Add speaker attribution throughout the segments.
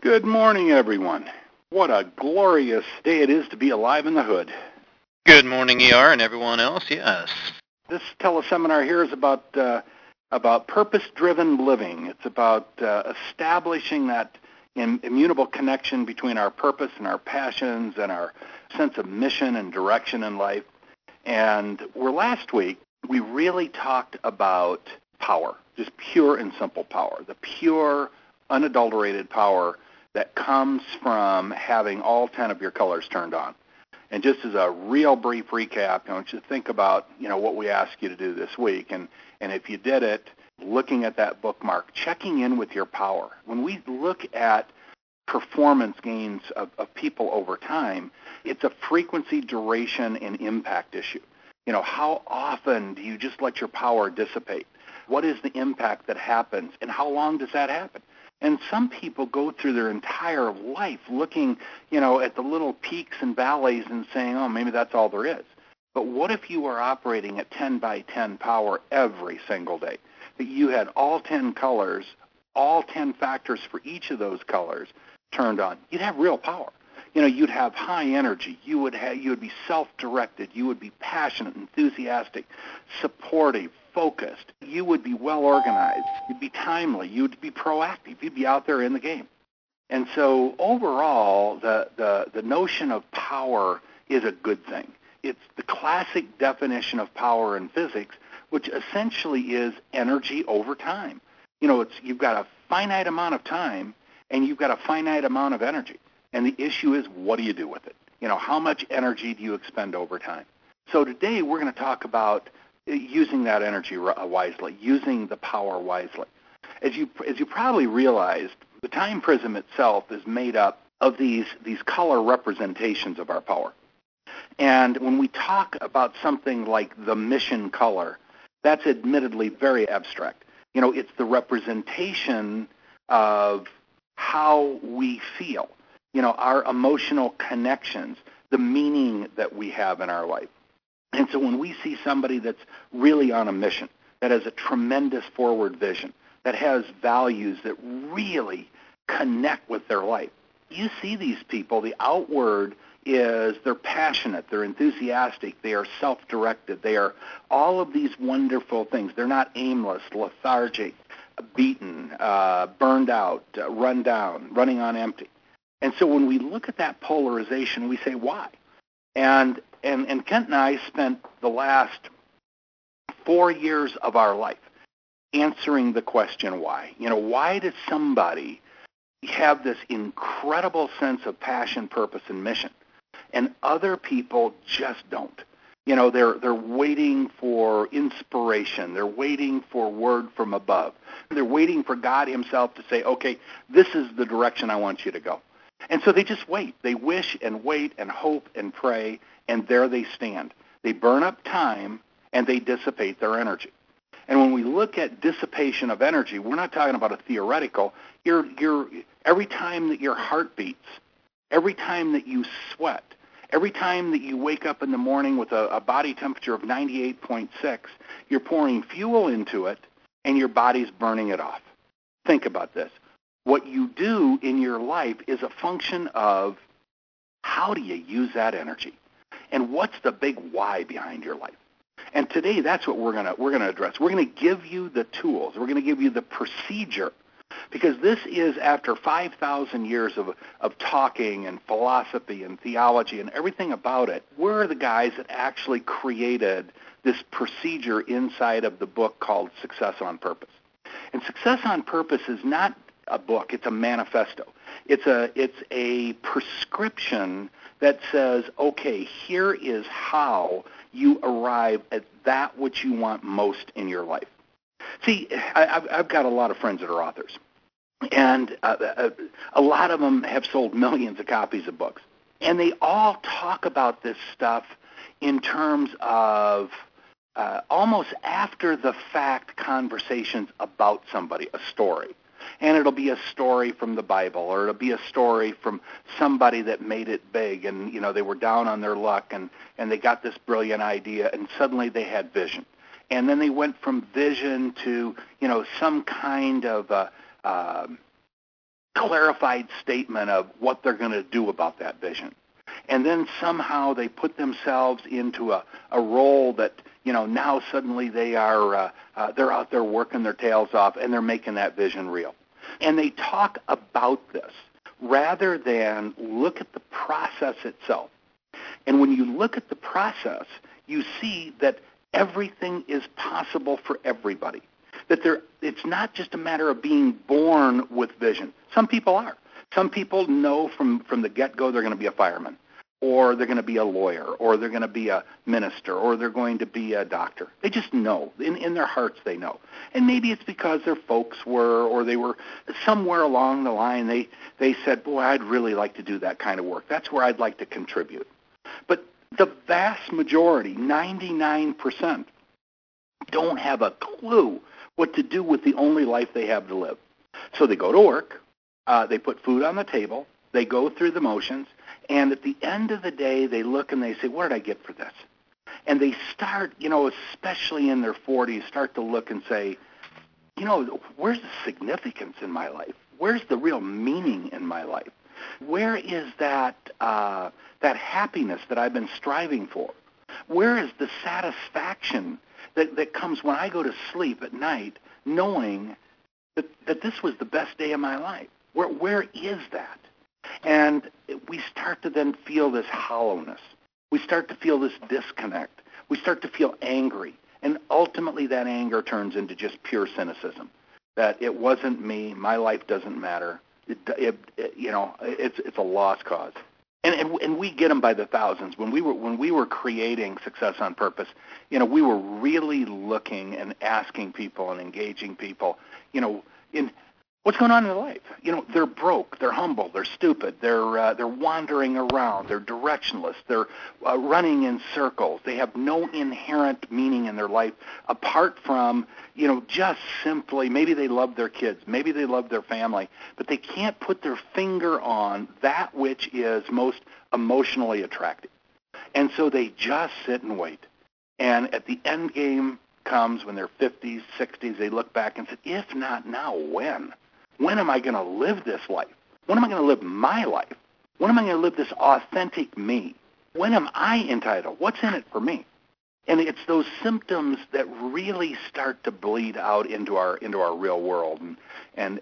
Speaker 1: Good morning, everyone. What a glorious day it is to be alive in the hood.
Speaker 2: Good morning, ER, and everyone else. Yes.
Speaker 1: This teleseminar here is about purpose-driven living. It's about establishing that immutable connection between our purpose and our passions and our sense of mission and direction in life. And last week, we really talked about power, just pure and simple power, the pure, unadulterated power that comes from having all 10 of your colors turned on. And just as a real brief recap, I want you to think about, what we asked you to do this week. And if you did it, looking at that bookmark, checking in with your power. When we look at performance gains of people over time, it's a frequency, duration, and impact issue. How often do you just let your power dissipate? What is the impact that happens, and how long does that happen? And some people go through their entire life looking, at the little peaks and valleys and saying, oh, maybe that's all there is. But what if you were operating at 10 by 10 power every single day? That you had all 10 colors, all 10 factors for each of those colors turned on. You'd have real power. You'd have high energy. You would be self-directed. You would be passionate, enthusiastic, supportive, focused. You would be well organized. You'd be timely. You'd be proactive. You'd be out there in the game. And so overall, the notion of power is a good thing. It's the classic definition of power in physics, which essentially is energy over time. You've got a finite amount of time, and you've got a finite amount of energy. And the issue is, what do you do with it? How much energy do you expend over time? So today we're going to talk about using that energy wisely, using the power wisely. As you probably realized, the time prism itself is made up of these color representations of our power. And when we talk about something like the mission color, that's admittedly very abstract. It's the representation of how we feel, our emotional connections, the meaning that we have in our life. And so when we see somebody that's really on a mission, that has a tremendous forward vision, that has values that really connect with their life, you see these people, the outward is they're passionate, they're enthusiastic, they are self-directed, they are all of these wonderful things. They're not aimless, lethargic, beaten, burned out, run down, running on empty. And so when we look at that polarization, we say, why? And Kent and I spent the last 4 years of our life answering the question why. Why does somebody have this incredible sense of passion, purpose, and mission, and other people just don't? They're waiting for inspiration. They're waiting for word from above. They're waiting for God himself to say, okay, this is the direction I want you to go. And so they just wait. They wish and wait and hope and pray, and there they stand. They burn up time, and they dissipate their energy. And when we look at dissipation of energy, we're not talking about a theoretical. Every time that your heart beats, every time that you sweat, every time that you wake up in the morning with a body temperature of 98.6, you're pouring fuel into it, and your body's burning it off. Think about this. What you do in your life is a function of how do you use that energy, and what's the big why behind your life. And today, that's what we're gonna address. We're gonna give you the tools. We're gonna give you the procedure, because this is after 5,000 years of talking and philosophy and theology and everything about it. We're the guys that actually created this procedure inside of the book called Success on Purpose. And Success on Purpose is not a book. It's a manifesto. It's a prescription that says, okay, here is how you arrive at that which you want most in your life. See, I've got a lot of friends that are authors, and a lot of them have sold millions of copies of books, and they all talk about this stuff in terms of almost after-the-fact conversations about somebody, a story. And it'll be a story from the Bible, or it'll be a story from somebody that made it big, and they were down on their luck, and they got this brilliant idea, and suddenly they had vision. And then they went from vision to some kind of clarified statement of what they're going to do about that vision. And then somehow they put themselves into a role that, now suddenly they're out there working their tails off and they're making that vision real. And they talk about this rather than look at the process itself. And when you look at the process, you see that everything is possible for everybody. That it's not just a matter of being born with vision. Some people are. Some people know from the get-go they're going to be a fireman, or they're going to be a lawyer, or they're going to be a minister, or they're going to be a doctor. They just know. In their hearts they know. And maybe it's because their folks were, or they were somewhere along the line, they said, boy, I'd really like to do that kind of work. That's where I'd like to contribute. But the vast majority, 99%, don't have a clue what to do with the only life they have to live. So they go to work, they put food on the table, they go through the motions, and at the end of the day, they look and they say, what did I get for this? And they start, especially in their 40s, start to look and say, where's the significance in my life? Where's the real meaning in my life? Where is that happiness that I've been striving for? Where is the satisfaction that comes when I go to sleep at night knowing that this was the best day of my life? Where is that? And we start to then feel this hollowness. We start to feel this disconnect. We start to feel angry. And ultimately that anger turns into just pure cynicism, that it wasn't me, my life doesn't matter. It's a lost cause. And we get them by the thousands. When we were creating Success on Purpose, we were really looking and asking people and engaging people, in what's going on in their life. They're broke, they're humble, they're stupid, they're wandering around, they're directionless, they're running in circles. They have no inherent meaning in their life apart from, just simply maybe they love their kids, maybe they love their family, but they can't put their finger on that which is most emotionally attractive. And so they just sit and wait. And at the end game comes when they're 50s, 60s, they look back and say, if not now, when? When am I going to live this life? When am I going to live my life? When am I going to live this authentic me? When am I entitled? What's in it for me? And it's those symptoms that really start to bleed out into our real world. And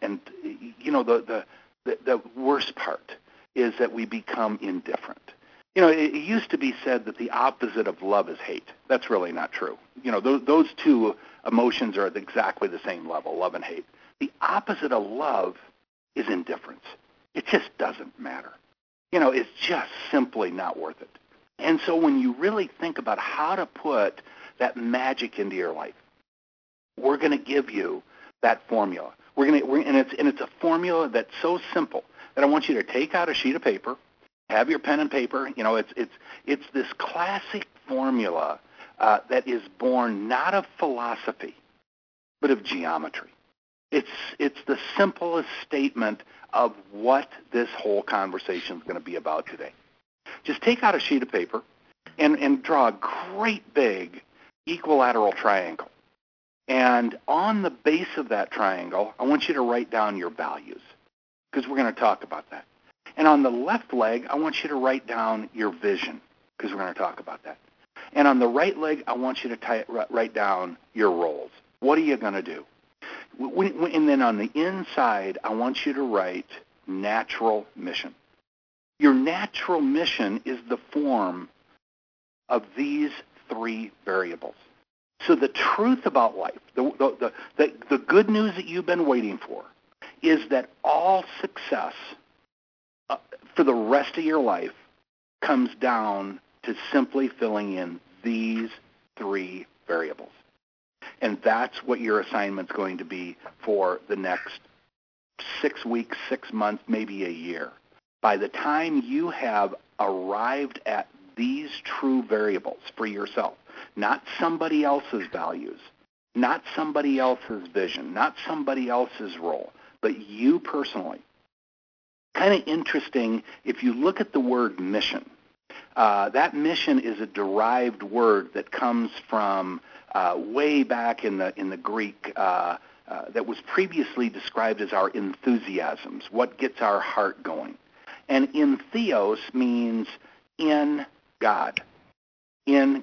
Speaker 1: the worst part is that we become indifferent. It used to be said that the opposite of love is hate. That's really not true. Those two emotions are at exactly the same level, love and hate. The opposite of love is indifference. It just doesn't matter. It's just simply not worth it. And so when you really think about how to put that magic into your life, we're going to give you that formula. And it's a formula that's so simple that I want you to take out a sheet of paper, have your pen and paper. It's this classic formula that is born not of philosophy, but of geometry. It's the simplest statement of what this whole conversation is going to be about today. Just take out a sheet of paper and draw a great big equilateral triangle. And on the base of that triangle, I want you to write down your values, because we're going to talk about that. And on the left leg, I want you to write down your vision, because we're going to talk about that. And on the right leg, I want you to write down your roles. What are you going to do? And then on the inside, I want you to write natural mission. Your natural mission is the form of these three variables. So the truth about life, the good news that you've been waiting for, is that all success for the rest of your life comes down to simply filling in these three variables. And that's what your assignment's going to be for the next 6 weeks, 6 months, maybe a year. By the time you have arrived at these true variables for yourself, not somebody else's values, not somebody else's vision, not somebody else's role, but you personally. Kind of interesting, if you look at the word mission, that mission is a derived word that comes from way back in the Greek, that was previously described as our enthusiasms, what gets our heart going. And entheos means in God, in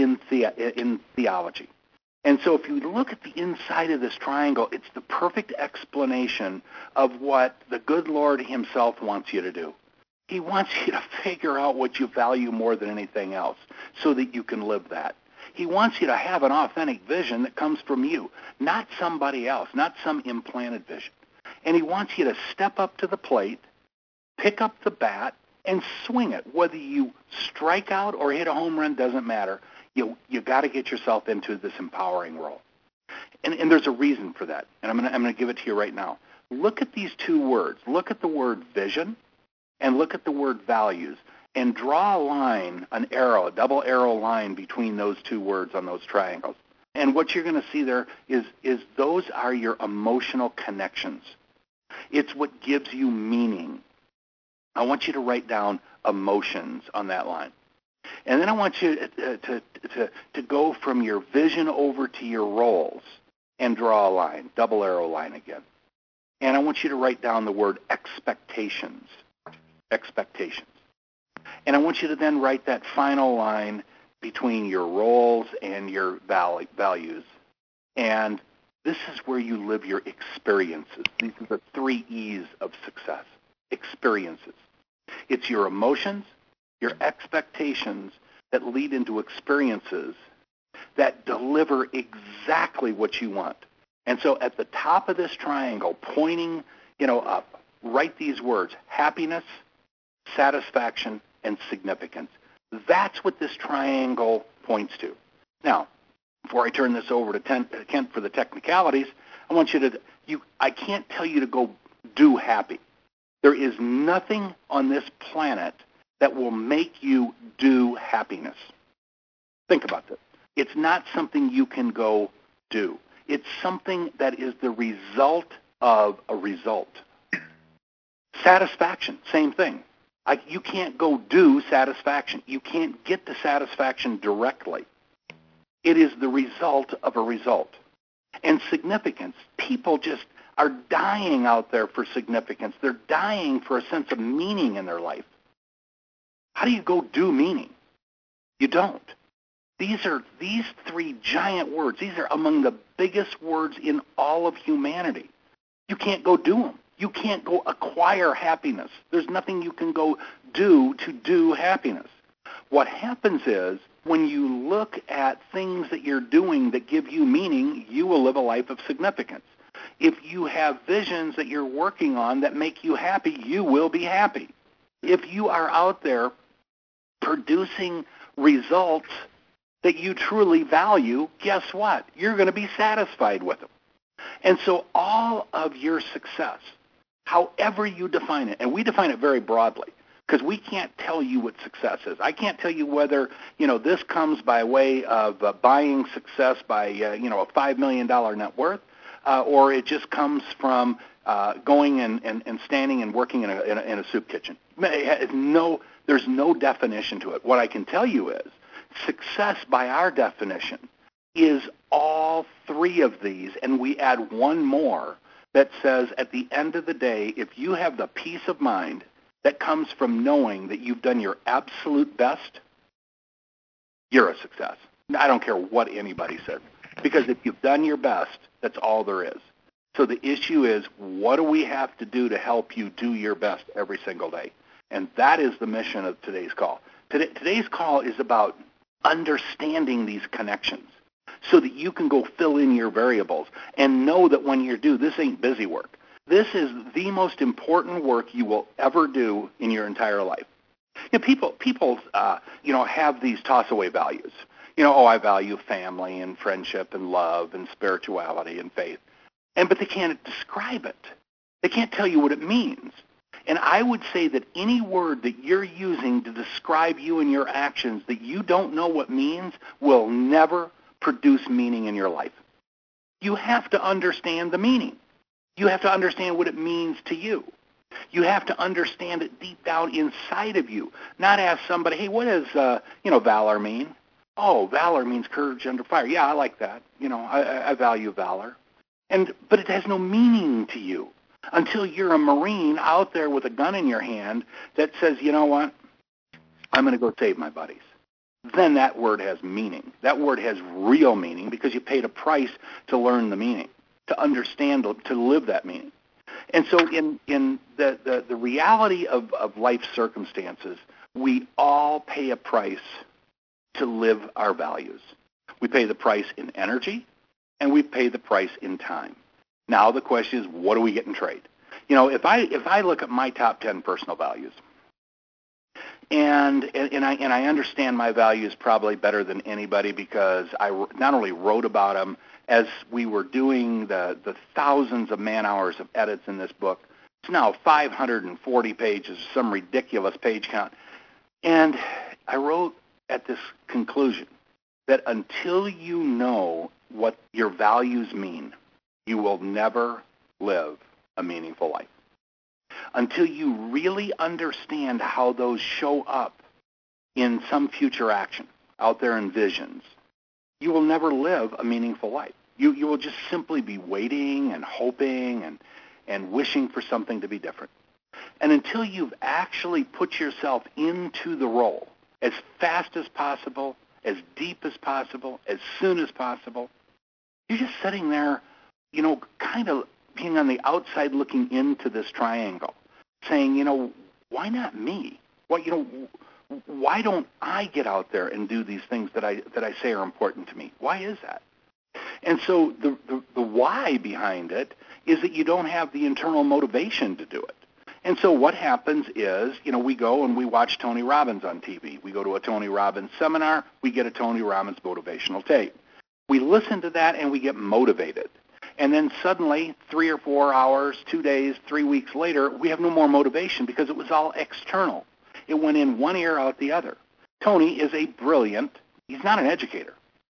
Speaker 1: theology. And so if you look at the inside of this triangle, it's the perfect explanation of what the good Lord himself wants you to do. He wants you to figure out what you value more than anything else so that you can live that. He wants you to have an authentic vision that comes from you, not somebody else, not some implanted vision. And he wants you to step up to the plate, pick up the bat, and swing it. Whether you strike out or hit a home run doesn't matter. You got to get yourself into this empowering role. And there's a reason for that. And I'm going to give it to you right now. Look at these two words. Look at the word vision and look at the word values. And draw a line, an arrow, a double arrow line between those two words on those triangles. And what you're going to see there is those are your emotional connections. It's what gives you meaning. I want you to write down emotions on that line. And then I want you to go from your vision over to your roles and draw a line, double arrow line again. And I want you to write down the word expectations. Expectations. And I want you to then write that final line between your roles and your values. And this is where you live your experiences. These are the 3 E's of success. Experiences. It's your emotions, your expectations that lead into experiences that deliver exactly what you want. And so at the top of this triangle, pointing, up, write these words: happiness, satisfaction, and significance. That's what this triangle points to. Now, before I turn this over to Kent for the technicalities, I want you to, I can't tell you to go do happy. There is nothing on this planet that will make you do happiness. Think about this. It's not something you can go do. It's something that is the result of a result. Satisfaction, same thing. You can't go do satisfaction. You can't get to satisfaction directly. It is the result of a result. And significance, people just are dying out there for significance. They're dying for a sense of meaning in their life. How do you go do meaning? You don't. These 3 giant words. These are among the biggest words in all of humanity. You can't go do them. You can't go acquire happiness. There's nothing you can go do to do happiness. What happens is when you look at things that you're doing that give you meaning, you will live a life of significance. If you have visions that you're working on that make you happy, you will be happy. If you are out there producing results that you truly value, guess what? You're going to be satisfied with them. And so all of your success, however you define it, and we define it very broadly, because we can't tell you what success is. I can't tell you whether, this comes by way of buying success by, a $5 million net worth, or it just comes from going and standing and working in a soup kitchen. There's no definition to it. What I can tell you is success by our definition is all 3 of these, and we add one more that says at the end of the day, if you have the peace of mind that comes from knowing that you've done your absolute best, you're a success. I don't care what anybody says, because if you've done your best, that's all there is. So the issue is, what do we have to do to help you do your best every single day? And that is the mission of today's call. Today's call is about understanding these connections so that you can go fill in your variables and know that when you do, this ain't busy work. This is the most important work you will ever do in your entire life. People have these toss-away values. I value family and friendship and love and spirituality and faith. But they can't describe it. They can't tell you what it means. And I would say that any word that you're using to describe you and your actions that you don't know what means will never produce meaning in your life. You have to understand the meaning. You have to understand what it means to you. You have to understand it deep down inside of you, not ask somebody, hey, what does valor mean? Oh, valor means courage under fire. Yeah, I like that. I value valor. But it has no meaning to you until you're a Marine out there with a gun in your hand that says, you know what, I'm going to go save my buddies. Then that word has meaning. That word has real meaning because you paid a price to learn the meaning, to understand, to live that meaning. And so in the reality of life circumstances, we all pay a price to live our values. We pay the price in energy, and we pay the price in time. Now the question is, what do we get in trade? You know, if I look at my top 10 personal values, and I understand my values probably better than anybody because I not only wrote about them, as we were doing the thousands of man-hours of edits in this book. It's now 540 pages, some ridiculous page count. And I wrote at this conclusion that until you know what your values mean, you will never live a meaningful life. Until you really understand how those show up in some future action out there in visions, you will never live a meaningful life. You will just simply be waiting and hoping and wishing for something to be different. And until you've actually put yourself into the role as fast as possible, as deep as possible, as soon as possible, you're just sitting there, you know, kind of being on the outside looking into this triangle, saying, you know, why not me? Well, you know, why don't I get out there and do these things that I say are important to me? Why is that? And so the why behind it is that you don't have the internal motivation to do it. And so what happens is, you know, we go and we watch Tony Robbins on TV. We go to a Tony Robbins seminar. We get a Tony Robbins motivational tape. We listen to that and we get motivated. And then suddenly, 3 or 4 hours, 2 days, 3 weeks later, we have no more motivation because it was all external. It went in one ear, out the other. Tony is a brilliant, he's not an educator.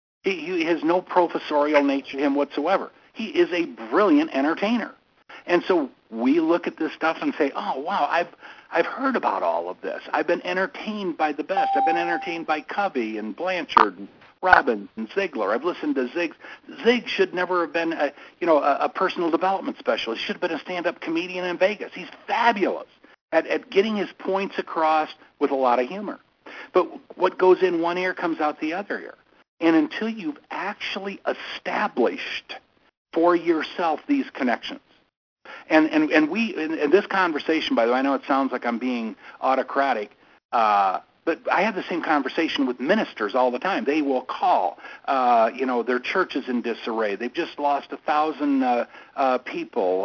Speaker 1: He has no professorial nature to him whatsoever. He is a brilliant entertainer. And so we look at this stuff and say, oh, wow, I've heard about all of this. I've been entertained by the best. I've been entertained by Covey and Blanchard and Robbins and Ziegler. I've listened to Zig. Zig should never have been a personal development specialist. He should have been a stand-up comedian in Vegas. He's fabulous at getting his points across with a lot of humor. But what goes in one ear comes out the other ear. And until you've actually established for yourself these connections, and we in this conversation, by the way, I know it sounds like I'm being autocratic, but I have the same conversation with ministers all the time. They will call, their church is in disarray. They've just lost 1,000 people,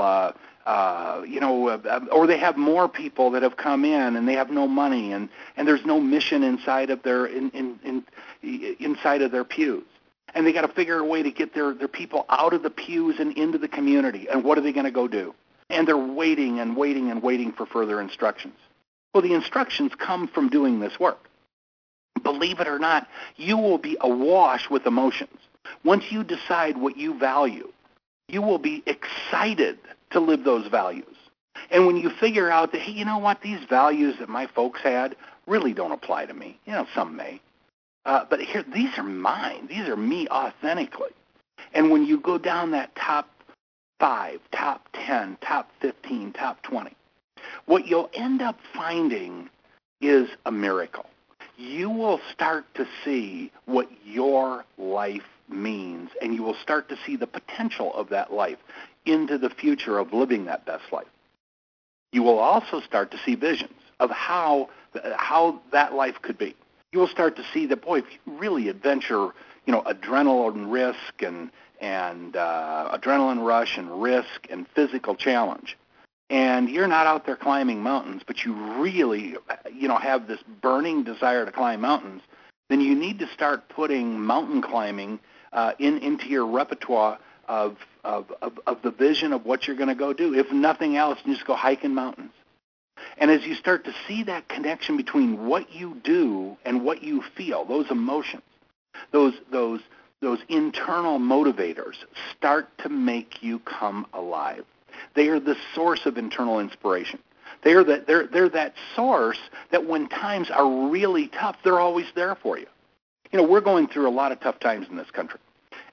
Speaker 1: or they have more people that have come in and they have no money, and there's no mission inside of their inside of their pews. And they got to figure a way to get their people out of the pews and into the community. And what are they going to go do? And they're waiting and waiting and waiting for further instructions. Well, the instructions come from doing this work. Believe it or not, you will be awash with emotions. Once you decide what you value, you will be excited to live those values. And when you figure out that, hey, you know what, these values that my folks had really don't apply to me. You know, some may. But here, these are mine. These are me authentically. And when you go down that top 5, top 10, top 15, top 20, what you'll end up finding is a miracle. You will start to see what your life means, and you will start to see the potential of that life into the future of living that best life. You will also start to see visions of how that life could be. You will start to see that, boy, if you really adventure, adrenaline risk and adrenaline rush and risk and physical challenge, and you're not out there climbing mountains, but you really, have this burning desire to climb mountains, then you need to start putting mountain climbing into your repertoire of the vision of what you're going to go do. If nothing else, just go hiking mountains. And as you start to see that connection between what you do and what you feel, those emotions, those internal motivators start to make you come alive. They are the source of internal inspiration. They're that source that when times are really tough, they're always there for you. We're going through a lot of tough times in this country.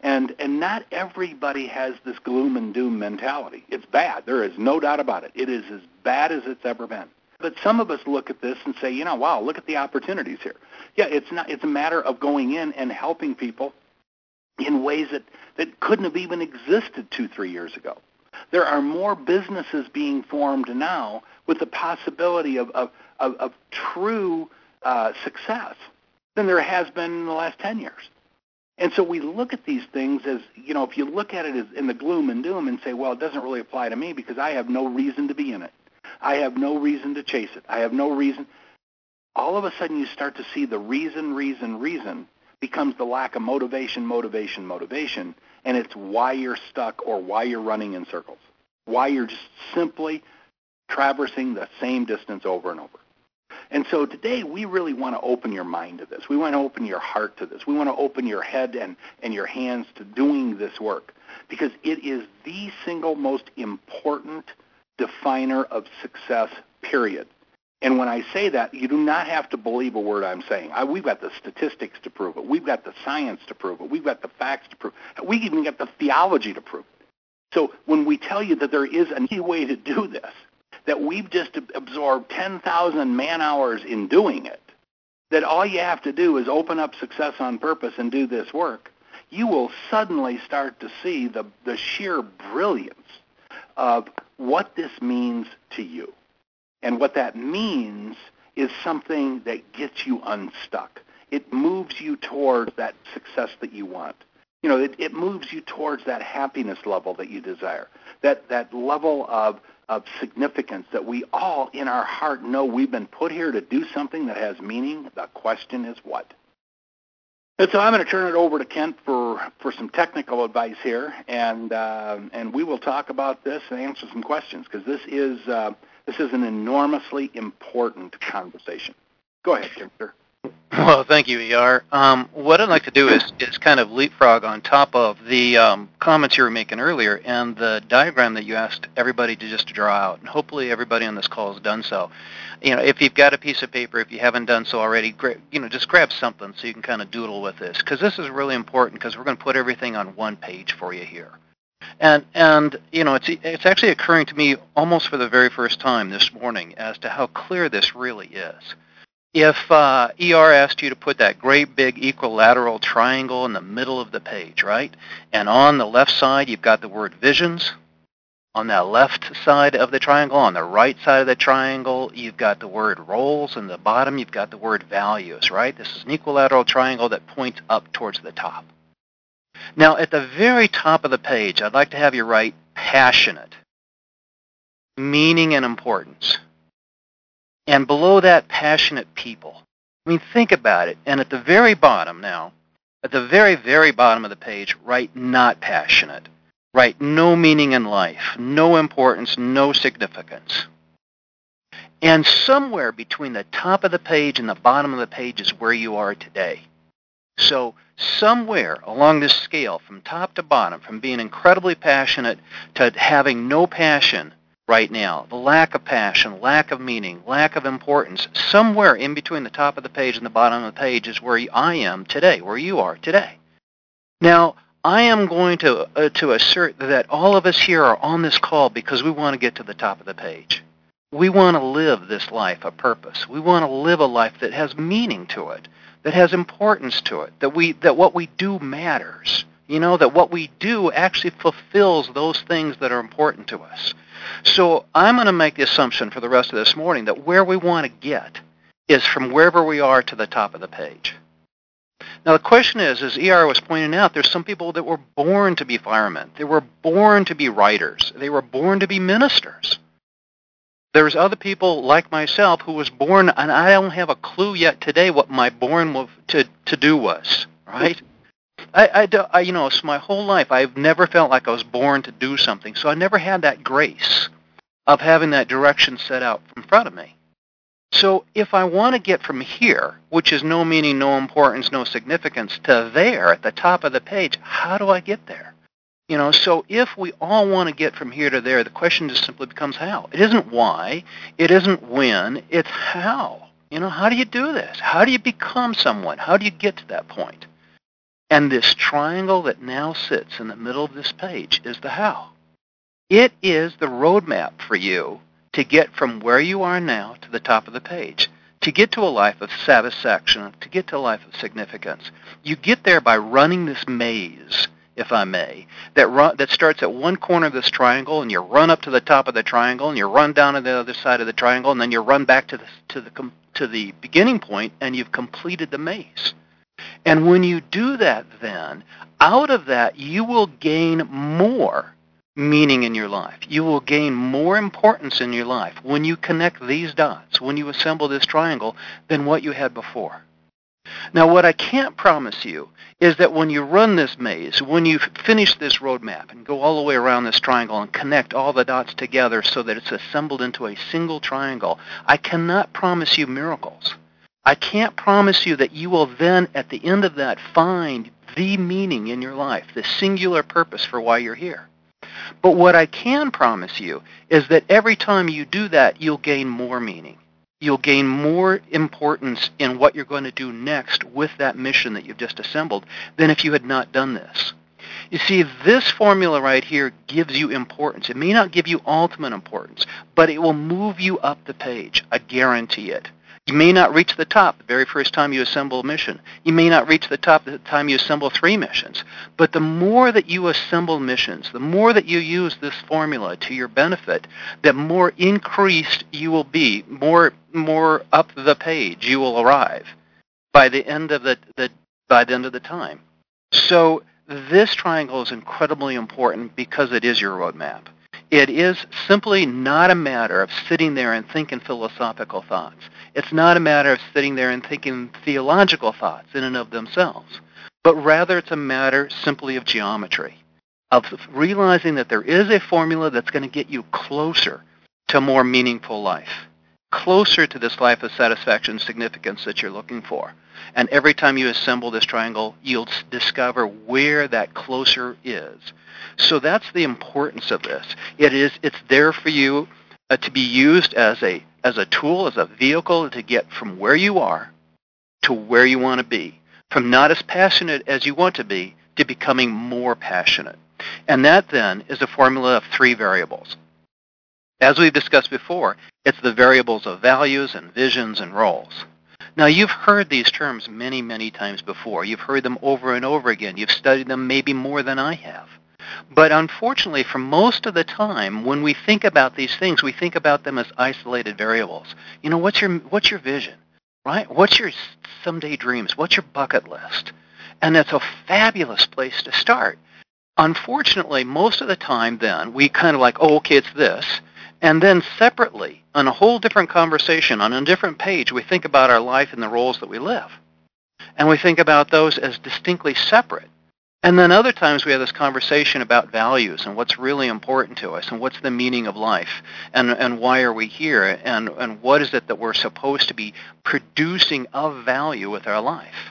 Speaker 1: And not everybody has this gloom and doom mentality. It's bad. There is no doubt about it. It is as bad as it's ever been. But some of us look at this and say, wow, look at the opportunities here. Yeah, it's a matter of going in and helping people in ways that couldn't have even existed 2-3 years ago. There are more businesses being formed now with the possibility of true success than there has been in the last 10 years. And so we look at these things as, if you look at it as in the gloom and doom and say, well, it doesn't really apply to me because I have no reason to be in it. I have no reason to chase it. I have no reason. All of a sudden you start to see the reason becomes the lack of motivation, and it's why you're stuck or why you're running in circles, why you're just simply traversing the same distance over and over. And so today we really want to open your mind to this. We want to open your heart to this. We want to open your head and your hands to doing this work because it is the single most important definer of success, period. And when I say that, you do not have to believe a word I'm saying. We've got the statistics to prove it. We've got the science to prove it. We've got the facts to prove it. We even got the theology to prove it. So when we tell you that there is an easy way to do this, that we've just absorbed 10,000 man-hours in doing it, that all you have to do is open up Success on Purpose and do this work, you will suddenly start to see the sheer brilliance of what this means to you. And what that means is something that gets you unstuck. It moves you towards that success that you want. It moves you towards that happiness level that you desire, that level of significance that we all in our heart know we've been put here to do something that has meaning. The question is what? And so I'm going to turn it over to Kent for some technical advice here, and we will talk about this and answer some questions because this is an enormously important conversation. Go ahead, Kent, sir.
Speaker 2: Well, thank you, ER. What I'd like to do is kind of leapfrog on top of the comments you were making earlier and the diagram that you asked everybody to draw out. And hopefully everybody on this call has done so. If you've got a piece of paper, if you haven't done so already, just grab something so you can kind of doodle with this. Because this is really important because we're going to put everything on one page for you here. And it's actually occurring to me almost for the very first time this morning as to how clear this really is. If ER asked you to put that great big equilateral triangle in the middle of the page, right? And on the left side, you've got the word visions. On that left side of the triangle, on the right side of the triangle, you've got the word roles. And the bottom, you've got the word values, right? This is an equilateral triangle that points up towards the top. Now, at the very top of the page, I'd like to have you write passionate, meaning and importance. And below that, passionate people. I mean, think about it. And at the very bottom now, at the very, very bottom of the page, write not passionate. Write no meaning in life, no importance, no significance. And somewhere between the top of the page and the bottom of the page is where you are today. So somewhere along this scale, from top to bottom, from being incredibly passionate to having no passion right now, the lack of passion, lack of meaning, lack of importance, somewhere in between the top of the page and the bottom of the page is where I am today, where you are today. Now, I am going to assert that all of us here are on this call because we want to get to the top of the page. We want to live this life of purpose. We want to live a life that has meaning to it, that has importance to it, that what we do matters, that what we do actually fulfills those things that are important to us. So I'm going to make the assumption for the rest of this morning that where we want to get is from wherever we are to the top of the page. Now the question is, as ER was pointing out, there's some people that were born to be firemen. They were born to be writers. They were born to be ministers. There's other people like myself who was born, and I don't have a clue yet today what my born to do was, right? So my whole life I've never felt like I was born to do something, so I never had that grace of having that direction set out in front of me. So if I want to get from here, which is no meaning, no importance, no significance, to there at the top of the page, how do I get there? So if we all want to get from here to there, the question just simply becomes how. It isn't why, it isn't when, it's how. How do you do this? How do you become someone? How do you get to that point? And this triangle that now sits in the middle of this page is the how. It is the roadmap for you to get from where you are now to the top of the page, to get to a life of satisfaction, to get to a life of significance. You get there by running this maze, if I may, that starts at one corner of this triangle, and you run up to the top of the triangle, and you run down to the other side of the triangle, and then you run back to the beginning point, and you've completed the maze. And when you do that, then, out of that, you will gain more meaning in your life. You will gain more importance in your life when you connect these dots, when you assemble this triangle, than what you had before. Now, what I can't promise you is that when you run this maze, when you finish this roadmap and go all the way around this triangle and connect all the dots together so that it's assembled into a single triangle, I cannot promise you miracles. I can't promise you that you will then, at the end of that, find the meaning in your life, the singular purpose for why you're here. But what I can promise you is that every time you do that, you'll gain more meaning. You'll gain more importance in what you're going to do next with that mission that you've just assembled than if you had not done this. You see, this formula right here gives you importance. It may not give you ultimate importance, but it will move you up the page. I guarantee it. You may not reach the top the very first time you assemble a mission. You may not reach the top the time you assemble 3 missions. But the more that you assemble missions, the more that you use this formula to your benefit, the more increased you will be, more up the page you will arrive by the end of the time. So this triangle is incredibly important because it is your roadmap. It is simply not a matter of sitting there and thinking philosophical thoughts. It's not a matter of sitting there and thinking theological thoughts in and of themselves, but rather it's a matter simply of geometry, of realizing that there is a formula that's going to get you closer to a more meaningful life, closer to this life of satisfaction and significance that you're looking for. And every time you assemble this triangle, you'll discover where that closer is. So that's the importance of this. It's there for you to be used as a tool, as a vehicle to get from where you are to where you want to be, from not as passionate as you want to be becoming more passionate. And that then is a formula of 3 variables. As we've discussed before, it's the variables of values and visions and roles. Now, you've heard these terms many, many times before. You've heard them over and over again. You've studied them maybe more than I have. But unfortunately, for most of the time, when we think about these things, we think about them as isolated variables. You know, what's your vision, right? What's your someday dreams? What's your bucket list? And that's a fabulous place to start. Unfortunately, most of the time then, we kind of like, oh, okay, it's this. And then separately, on a whole different conversation, on a different page, we think about our life and the roles that we live. And we think about those as distinctly separate. And then other times we have this conversation about values and what's really important to us and what's the meaning of life and why are we here and what is it that we're supposed to be producing of value with our life.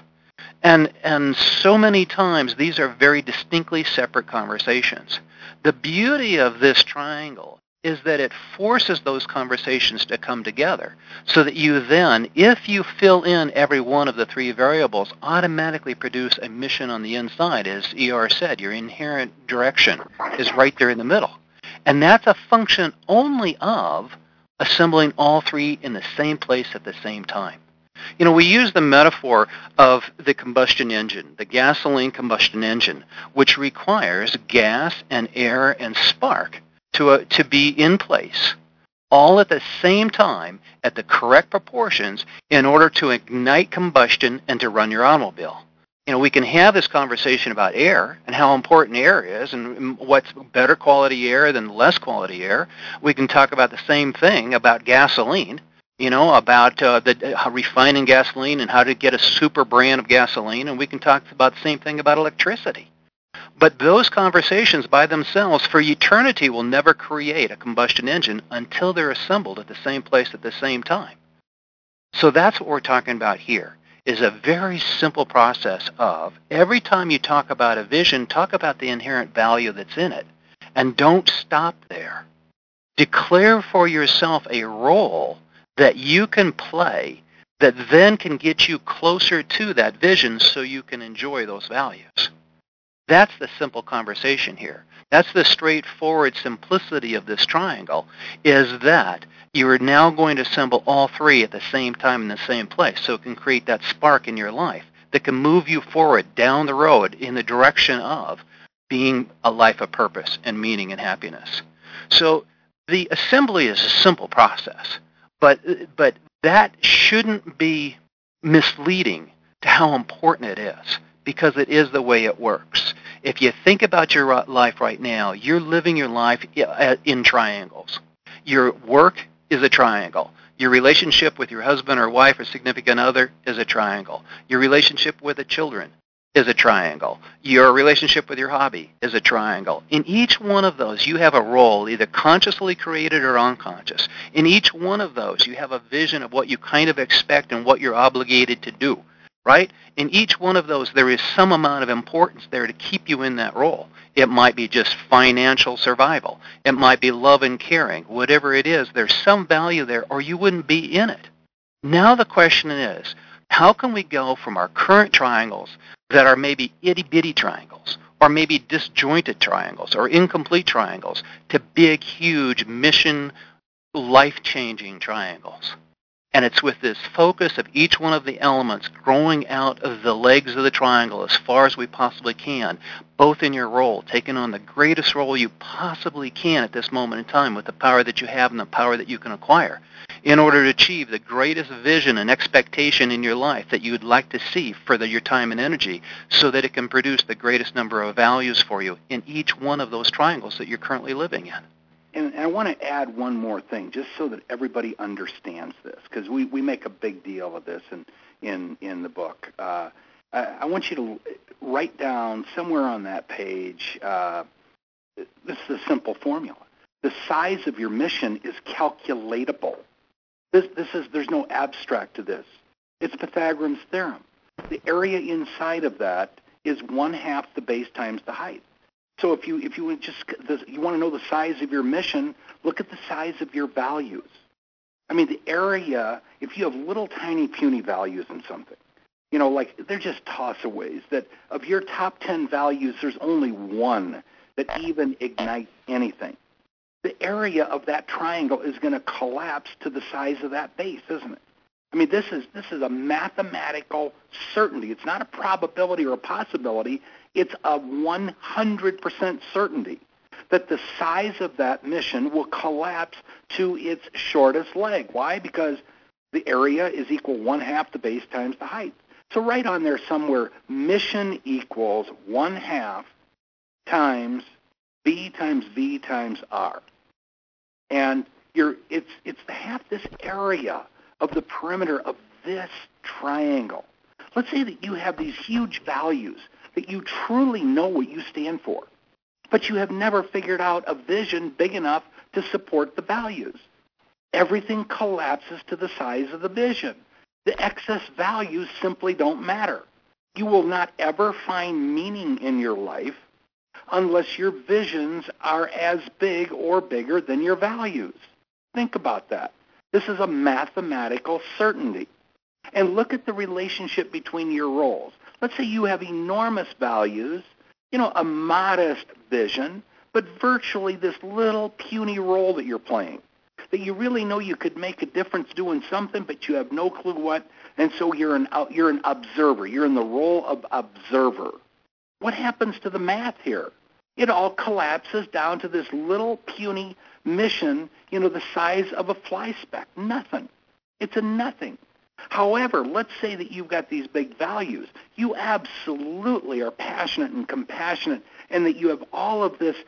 Speaker 2: And so many times these are very distinctly separate conversations. The beauty of this triangle is that it forces those conversations to come together so that you then, if you fill in every one of the 3 variables, automatically produce a mission on the inside. As E.R. said, your inherent direction is right there in the middle. And that's a function only of assembling all 3 in the same place at the same time. You know, we use the metaphor of the combustion engine, the gasoline combustion engine, which requires gas and air and spark to be in place, all at the same time at the correct proportions in order to ignite combustion and to run your automobile. You know, we can have this conversation about air and how important air is and what's better quality air than less quality air. We can talk about the same thing about gasoline, you know, about refining gasoline and how to get a super brand of gasoline, and we can talk about the same thing about electricity. But those conversations by themselves for eternity will never create a combustion engine until they're assembled at the same place at the same time. So that's what we're talking about here, is a very simple process of every time you talk about a vision, talk about the inherent value that's in it. And don't stop there. Declare for yourself a role that you can play that then can get you closer to that vision so you can enjoy those values. That's the simple conversation here. That's the straightforward simplicity of this triangle, is that you are now going to assemble all three at the same time in the same place, so it can create that spark in your life that can move you forward down the road in the direction of being a life of purpose and meaning and happiness. So the assembly is a simple process, but that shouldn't be misleading to how important it is, because it is the way it works. If you think about your life right now, you're living your life in triangles. Your work is a triangle. Your relationship with your husband or wife or significant other is a triangle. Your relationship with the children is a triangle. Your relationship with your hobby is a triangle. In each one of those, you have a role, either consciously created or unconscious. In each one of those, you have a vision of what you kind of expect and what you're obligated to do, right? In each one of those, there is some amount of importance there to keep you in that role. It might be just financial survival. It might be love and caring. Whatever it is, there's some value there, or you wouldn't be in it. Now the question is, how can we go from our current triangles that are maybe itty-bitty triangles, or maybe disjointed triangles, or incomplete triangles, to big, huge, mission, life-changing triangles? And it's with this focus of each one of the elements growing out of the legs of the triangle as far as we possibly can, both in your role, taking on the greatest role you possibly can at this moment in time with the power that you have and the power that you can acquire, in order to achieve the greatest vision and expectation in your life that you would like to see for your time and energy, so that it can produce the greatest number of values for you in each one of those triangles that you're currently living in.
Speaker 1: And I want to add one more thing, just so that everybody understands this, because we make a big deal of this in the book. I want you to write down somewhere on that page, this is a simple formula. The size of your mission is calculatable. There's no abstract to this. It's Pythagorean's theorem. The area inside of that is 1/2 the base times the height. So if you want to know the size of your mission, look at the size of your values. I mean, the area, if you have little tiny puny values in something, like they're just toss-aways, that of your top 10 values, there's only one that even ignites anything. The area of that triangle is going to collapse to the size of that base, isn't it? I mean, this is a mathematical certainty. It's not a probability or a possibility. It's a 100% certainty that the size of that mission will collapse to its shortest leg. Why? Because the area is equal 1/2 the base times the height. So write on there somewhere, mission equals 1/2 times B times V times R. And it's half this area of the perimeter of this triangle. Let's say that you have these huge values, that you truly know what you stand for, but you have never figured out a vision big enough to support the values. Everything collapses to the size of the vision. The excess values simply don't matter. You will not ever find meaning in your life unless your visions are as big or bigger than your values. Think about that. This is a mathematical certainty. And look at the relationship between your roles. Let's say you have enormous values, a modest vision, but virtually this little puny role that you're playing, that you really know you could make a difference doing something, but you have no clue what, and so you're an observer. You're in the role of observer. What happens to the math here? It all collapses down to this little puny mission, the size of a fly speck. Nothing. It's a nothing. However, let's say that you've got these big values. You absolutely are passionate and compassionate, and that you have all of this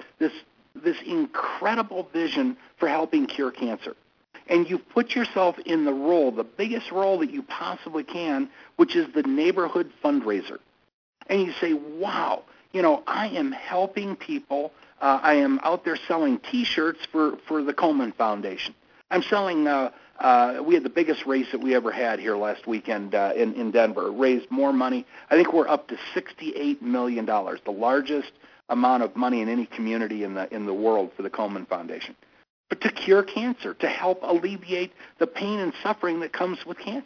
Speaker 1: incredible vision for helping cure cancer. And you've put yourself in the role, the biggest role that you possibly can, which is the neighborhood fundraiser. And you say, wow, I am helping people. I am out there selling T-shirts for the Komen Foundation. I'm selling, we had the biggest race that we ever had here last weekend in Denver. Raised more money. I think we're up to $68 million, the largest amount of money in any community in the world for the Komen Foundation. But to cure cancer, to help alleviate the pain and suffering that comes with cancer.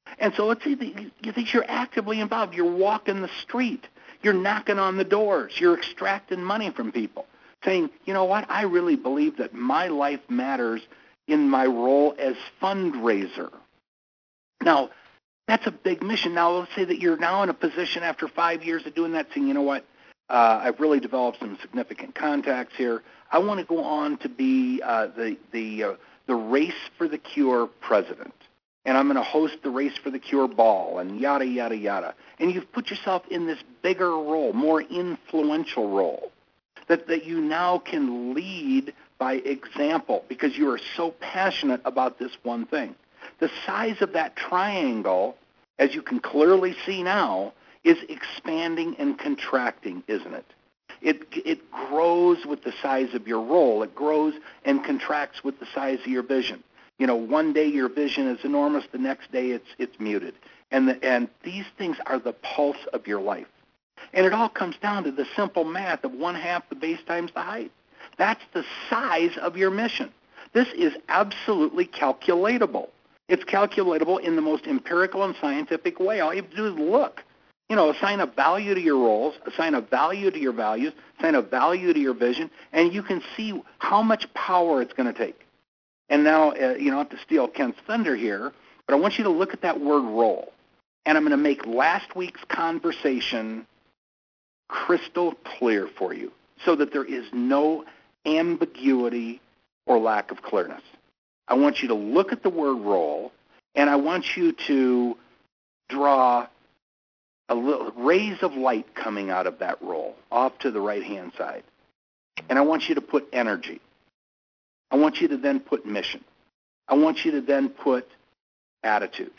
Speaker 1: And so let's say that you're actively involved. You're walking the street. You're knocking on the doors. You're extracting money from people, saying, you know what, I really believe that my life matters in my role as fundraiser. Now, that's a big mission. Now, let's say that you're now in a position after 5 years of doing that, saying, you know what, I've really developed some significant contacts here. I want to go on to be the Race for the Cure president. And I'm going to host the Race for the Cure ball and yada, yada, yada. And you've put yourself in this bigger role, more influential role, that you now can lead by example because you are so passionate about this one thing. The size of that triangle, as you can clearly see now, is expanding and contracting, isn't it? It grows with the size of your role. It grows and contracts with the size of your vision. You know, one day your vision is enormous, the next day it's muted. And these things are the pulse of your life. And it all comes down to the simple math of 1/2 the base times the height. That's the size of your mission. This is absolutely calculatable. It's calculatable in the most empirical and scientific way. All you have to do is look. You know, assign a value to your roles, assign a value to your values, assign a value to your vision, and you can see how much power it's going to take. And now, you don't have to steal Ken's thunder here, but I want you to look at that word role. And I'm going to make last week's conversation crystal clear for you so that there is no ambiguity or lack of clearness. I want you to look at the word role, and I want you to draw a little rays of light coming out of that role off to the right-hand side. And I want you to put energy. I want you to then put mission. I want you to then put attitude,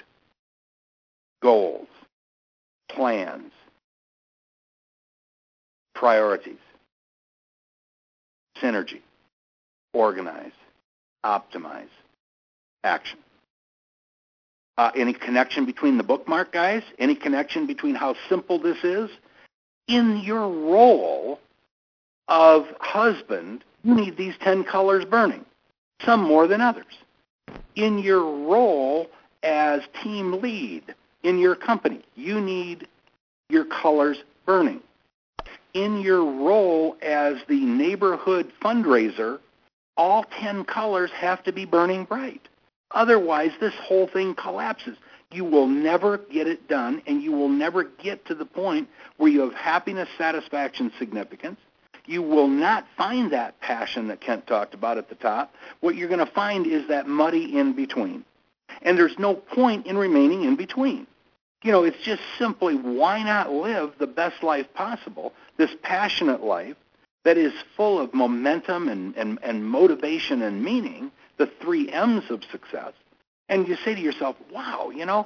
Speaker 1: goals, plans, priorities, synergy, organize, optimize, action. Any connection between the bookmark, guys? Any connection between how simple this is? In your role of husband, you need these 10 colors burning, some more than others. In your role as team lead in your company, you need your colors burning. In your role as the neighborhood fundraiser, all 10 colors have to be burning bright. Otherwise, this whole thing collapses. You will never get it done, and you will never get to the point where you have happiness, satisfaction, significance. You will not find that passion that Kent talked about at the top. What you're going to find is that muddy in between. And there's no point in remaining in between. You know, it's just simply why not live the best life possible, this passionate life that is full of momentum and motivation and meaning, the 3 M's of success, and you say to yourself, wow, you know,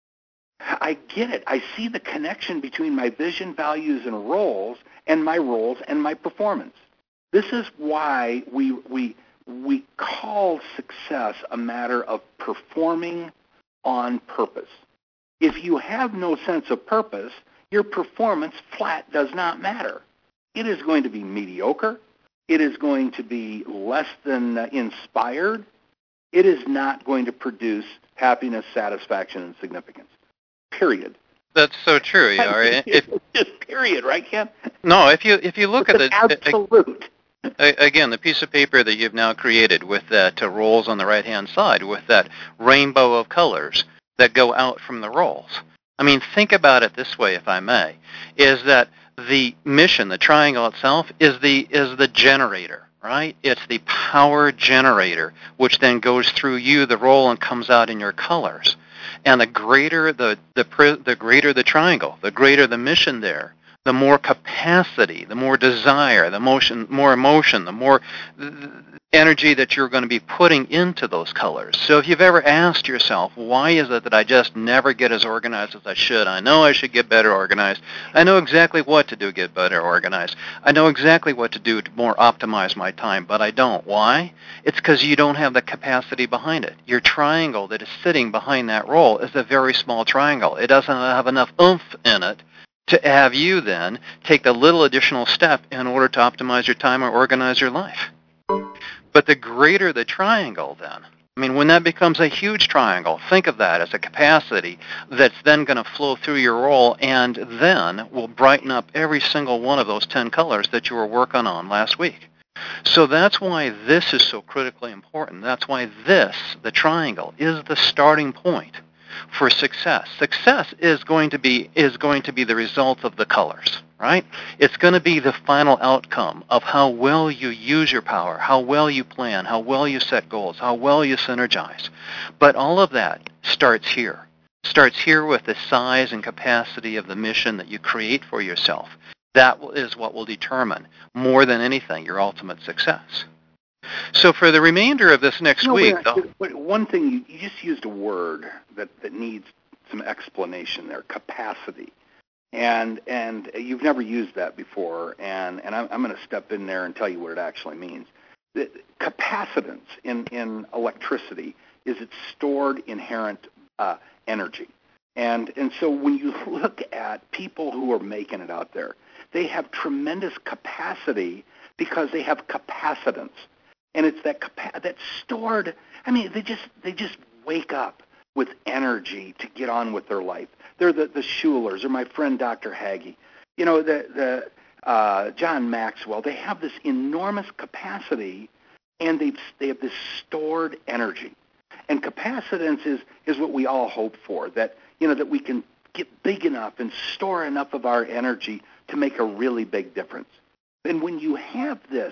Speaker 1: I get it. I see the connection between my vision, values, and roles and my performance. This is why we call success a matter of performing on purpose. If you have no sense of purpose, your performance flat does not matter. It is going to be mediocre. It is going to be less than inspired. It is not going to produce happiness, satisfaction, and significance. Period.
Speaker 2: That's so true, Yar.
Speaker 1: Just period, right, Ken?
Speaker 2: No, if you look at the
Speaker 1: absolute.
Speaker 2: Again, the piece of paper that you've now created with that rolls on the right-hand side, with that rainbow of colors that go out from the rolls. I mean, think about it this way, if I may, is that the mission, the triangle itself, is the generator, right? It's the power generator, which then goes through you, the roll, and comes out in your colors. And the greater the greater the triangle, the greater the mission there, the more capacity, the more desire, the more emotion, the more energy that you're going to be putting into those colors. So if you've ever asked yourself, why is it that I just never get as organized as I should? I know I should get better organized. I know exactly what to do to get better organized. I know exactly what to do to more optimize my time, but I don't. Why? It's because you don't have the capacity behind it. Your triangle that is sitting behind that roll is a very small triangle. It doesn't have enough oomph in it to have you then take the little additional step in order to optimize your time or organize your life. But the greater the triangle then, I mean, when that becomes a huge triangle, think of that as a capacity that's then going to flow through your role and then will brighten up every single one of those 10 colors that you were working on last week. So that's why this is so critically important. That's why this, the triangle, is the starting point for success. Success is going to be the result of the colors, right? It's going to be the final outcome of how well you use your power, how well you plan, how well you set goals, how well you synergize. But all of that starts here. Starts here with the size and capacity of the mission that you create for yourself. That is what will determine, more than anything, your ultimate success. So for the remainder of this next week...
Speaker 1: One thing, you just used a word that needs some explanation there, capacity. And you've never used that before, and I'm going to step in there and tell you what it actually means. The capacitance in electricity is its stored inherent energy. And so when you look at people who are making it out there, they have tremendous capacity because they have capacitance. And it's that's stored. I mean, they just wake up with energy to get on with their life. They're the Schulers, or my friend Dr. Hagee. You know, the John Maxwell. They have this enormous capacity, and they have this stored energy. And capacitance is what we all hope for. That that we can get big enough and store enough of our energy to make a really big difference. And when you have this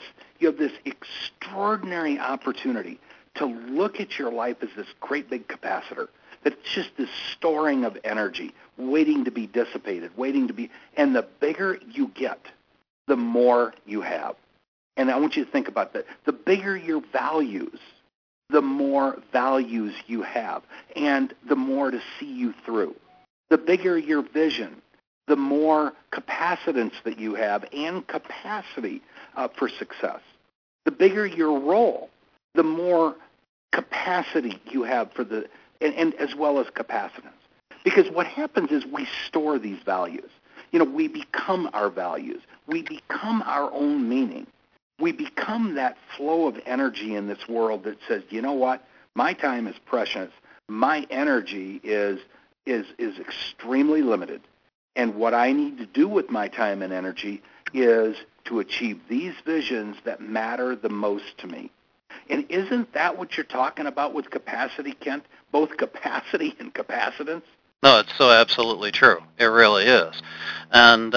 Speaker 1: extraordinary opportunity to look at your life as this great big capacitor, that's just this storing of energy, waiting to be dissipated, and the bigger you get, the more you have. And I want you to think about that. The bigger your values, the more values you have, and the more to see you through. The bigger your vision, the more capacitance that you have and capacity for success. The bigger your role, the more capacity you have and as well as capacitance. Because what happens is we store these values. We become our values. We become our own meaning. We become that flow of energy in this world that says, you know what, my time is precious. My energy is extremely limited. And what I need to do with my time and energy is to achieve these visions that matter the most to me. And isn't that what you're talking about with capacity, Kent? Both capacity and capacitance?
Speaker 2: No, it's so absolutely true. It really is. And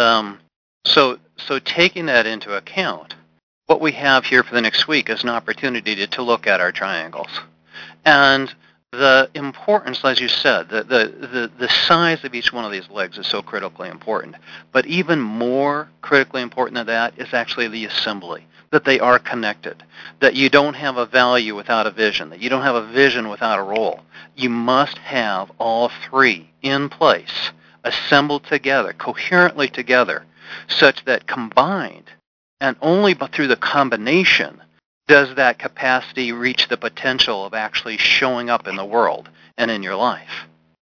Speaker 2: so taking that into account, what we have here for the next week is an opportunity to look at our triangles. And the importance, as you said, the size of each one of these legs is so critically important. But even more critically important than that is actually the assembly, that they are connected, that you don't have a value without a vision, that you don't have a vision without a role. You must have all three in place, assembled together, coherently together, such that combined, and only through the combination, does that capacity reach the potential of actually showing up in the world and in your life.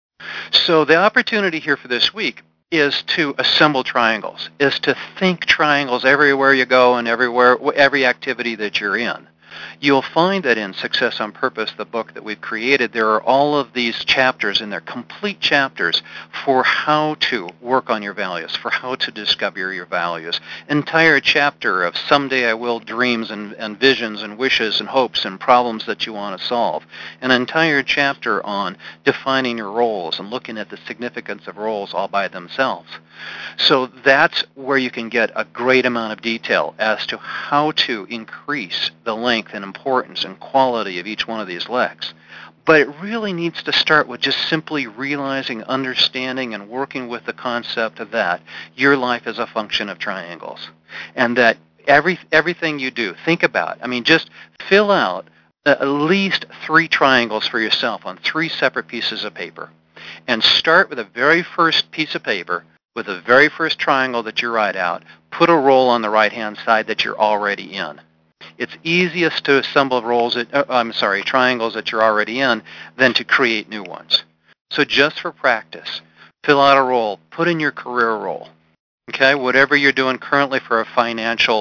Speaker 2: So the opportunity here for this week is to assemble triangles, is to think triangles everywhere you go and every activity that you're in. You'll find that in Success on Purpose, the book that we've created, there are all of these chapters, and they're complete chapters for how to work on your values, for how to discover your values. Entire chapter of someday I will dreams and visions and wishes and hopes and problems that you want to solve. An entire chapter on defining your roles and looking at the significance of roles all by themselves. So that's where you can get a great amount of detail as to how to increase the length and importance and quality of each one of these legs. But it really needs to start with just simply realizing, understanding, and working with the concept of that your life is a function of triangles. And that everything you do, think about, just fill out at least 3 triangles for yourself on 3 separate pieces of paper. And start with the very first piece of paper, with the very first triangle that you write out. Put a role on the right-hand side that you're already in. It's easiest to assemble triangles that you're already in than to create new ones. So just for practice, fill out a role, put in your career role. Okay, whatever you're doing currently for a financial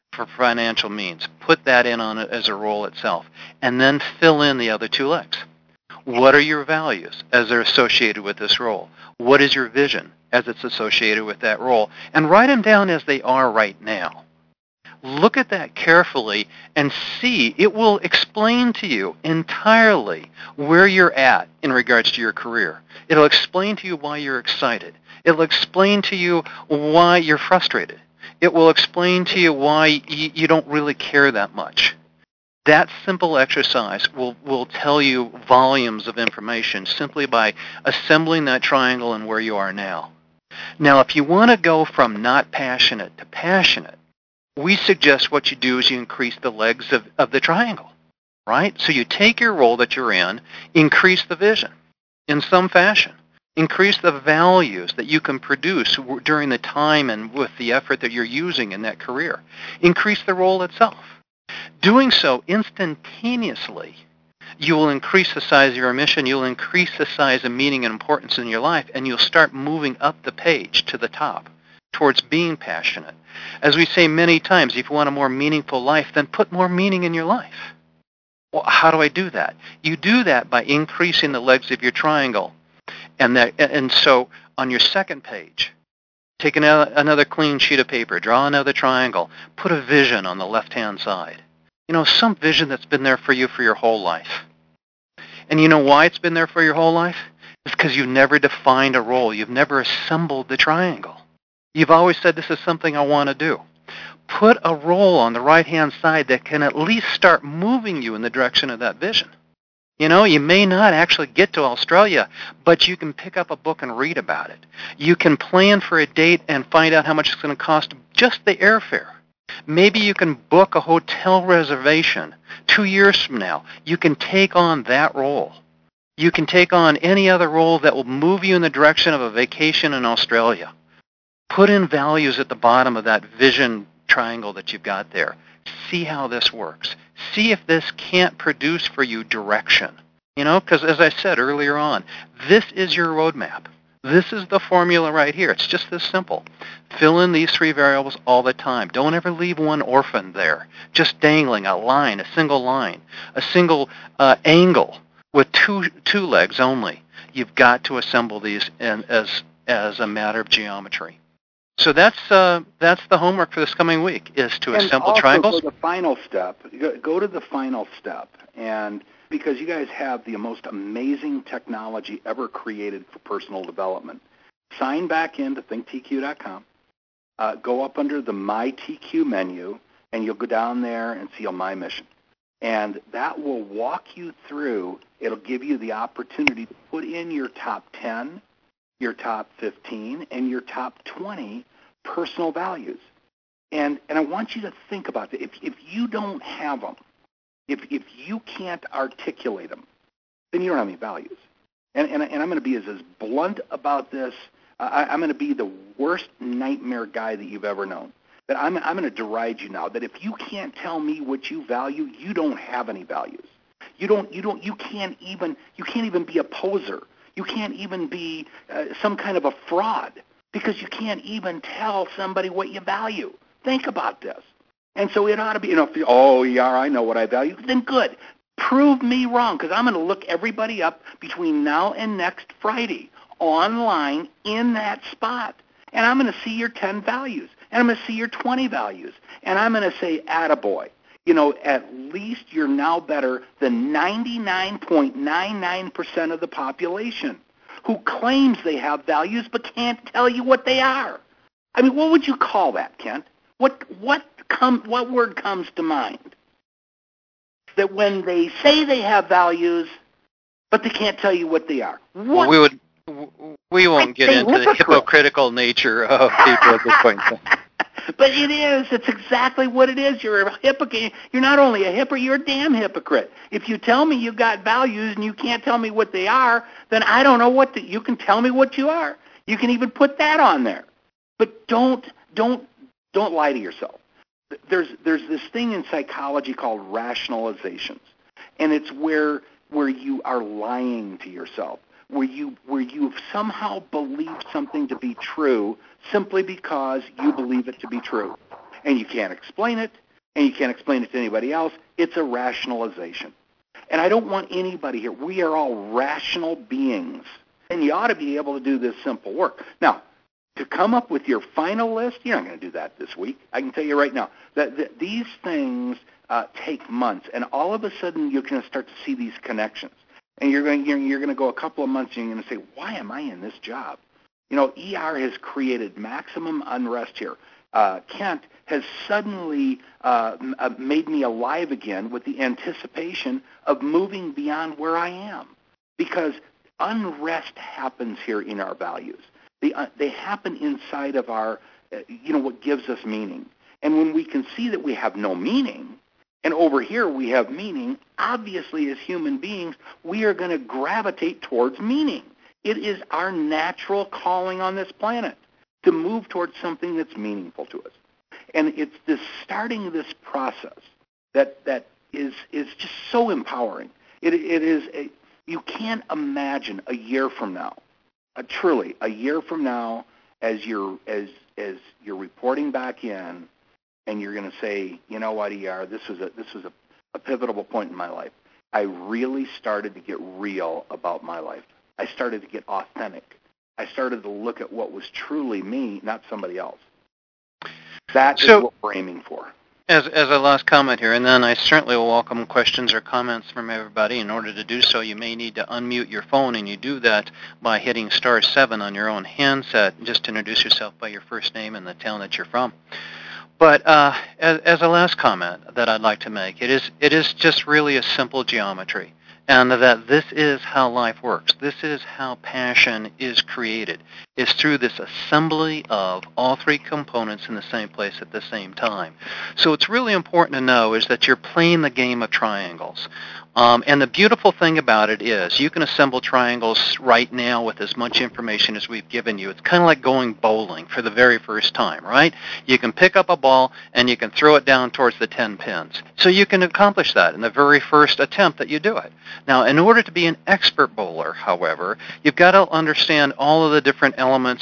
Speaker 2: for financial means. Put that in on it as a role itself, and then fill in the other two legs. What are your values as they're associated with this role? What is your vision as it's associated with that role? And write them down as they are right now. Look at that carefully and see. It will explain to you entirely where you're at in regards to your career. It'll explain to you why you're excited. It'll explain to you why you're frustrated. It will explain to you why you don't really care that much. That simple exercise will tell you volumes of information simply by assembling that triangle and where you are now. Now, if you want to go from not passionate to passionate, we suggest what you do is you increase the legs of the triangle, right? So you take your role that you're in, increase the vision in some fashion, increase the values that you can produce during the time and with the effort that you're using in that career, increase the role itself. Doing so instantaneously, you will increase the size of your mission, you'll increase the size of meaning and importance in your life, and you'll start moving up the page to the top towards being passionate. As we say many times, if you want a more meaningful life, then put more meaning in your life. Well, how do I do that? You do that by increasing the legs of your triangle. And so on your second page, take another clean sheet of paper, draw another triangle, put a vision on the left-hand side. You know, some vision that's been there for you for your whole life. And you know why it's been there for your whole life? It's because you've never defined a role. You've never assembled the triangle. You've always said, this is something I want to do. Put a role on the right-hand side that can at least start moving you in the direction of that vision. You know, you may not actually get to Australia, but you can pick up a book and read about it. You can plan for a date and find out how much it's going to cost just the airfare. Maybe you can book a hotel reservation 2 years from now. You can take on that role. You can take on any other role that will move you in the direction of a vacation in Australia. Put in values at the bottom of that vision triangle that you've got there. See how this works. See if this can't produce for you direction. You know, because as I said earlier on, this is your roadmap. This is the formula right here. It's just this simple. Fill in these three variables all the time. Don't ever leave one orphaned there, just dangling a line, a single angle with two legs only. You've got to assemble these as a matter of geometry. So that's the homework for this coming week, is to assemble triangles.
Speaker 1: And also, the final step, go to the final step, and because you guys have the most amazing technology ever created for personal development, sign back in to thinktq.com, go up under the My TQ menu, and you'll go down there and see My Mission. And that will walk you through, it'll give you the opportunity to put in your top 10, your top 15, and your top 20 personal values. And I want you to think about that. If you don't have them, if you can't articulate them, then you don't have any values. And I'm going to be as blunt about this. I'm going to be the worst nightmare guy that you've ever known. That I'm going to deride you now. That if you can't tell me what you value, you don't have any values. You can't even be a poser. You can't even be some kind of a fraud, because you can't even tell somebody what you value. Think about this. And so it ought to be, I know what I value. Then good. Prove me wrong, because I'm going to look everybody up between now and next Friday online in that spot. And I'm going to see your 10 values, and I'm going to see your 20 values, and I'm going to say, attaboy. At least you're now better than 99.99% of the population who claims they have values but can't tell you what they are. I mean, what would you call that, Kent? What word comes to mind? That when they say they have values, but they can't tell you what they are. What?
Speaker 2: We won't get into the hypocritical nature of people at this point.
Speaker 1: But it is. It's exactly what it is. You're a hypocrite. You're not only a hypocrite, you're a damn hypocrite. If you tell me you've got values and you can't tell me what they are, then I don't know you can tell me what you are. You can even put that on there. But don't lie to yourself. There's this thing in psychology called rationalizations, and it's where you are lying to yourself, where you've somehow believed something to be true simply because you believe it to be true. and you can't explain it, and you can't explain it to anybody else. It's a rationalization. And I don't want anybody here. We are all rational beings, and you ought to be able to do this simple work. Now, to come up with your final list, you're not going to do that this week. I can tell you right now that these things take months, and all of a sudden you're going to start to see these connections. And you're going to go a couple of months and you're going to say, why am I in this job? You know, ER has created maximum unrest here. Kent has suddenly made me alive again with the anticipation of moving beyond where I am, because unrest happens here in our values. They happen inside of our, what gives us meaning. And when we can see that we have no meaning, and over here we have meaning, obviously as human beings, we are going to gravitate towards meaning. It is our natural calling on this planet to move towards something that's meaningful to us. And it's this starting this process that is just so empowering. It is you can't imagine a year from now, truly a year from now, as you're reporting back in, and you're going to say, you know what, ER, this was a pivotal point in my life. I really started to get real about my life. I started to get authentic. I started to look at what was truly me, not somebody else. That is what we're aiming for.
Speaker 2: As a last comment here, and then I certainly will welcome questions or comments from everybody. In order to do so, you may need to unmute your phone, and you do that by hitting *7 on your own handset. Just introduce yourself by your first name and the town that you're from. But as a last comment that I'd like to make, it is just really a simple geometry, and that this is how life works. This is how passion is created, is through this assembly of all three components in the same place at the same time. So what's really important to know is that you're playing the game of triangles. And the beautiful thing about it is you can assemble triangles right now with as much information as we've given you. It's kind of like going bowling for the very first time, right? You can pick up a ball and you can throw it down towards the 10 pins. So you can accomplish that in the very first attempt that you do it. Now, in order to be an expert bowler, however, you've got to understand all of the different elements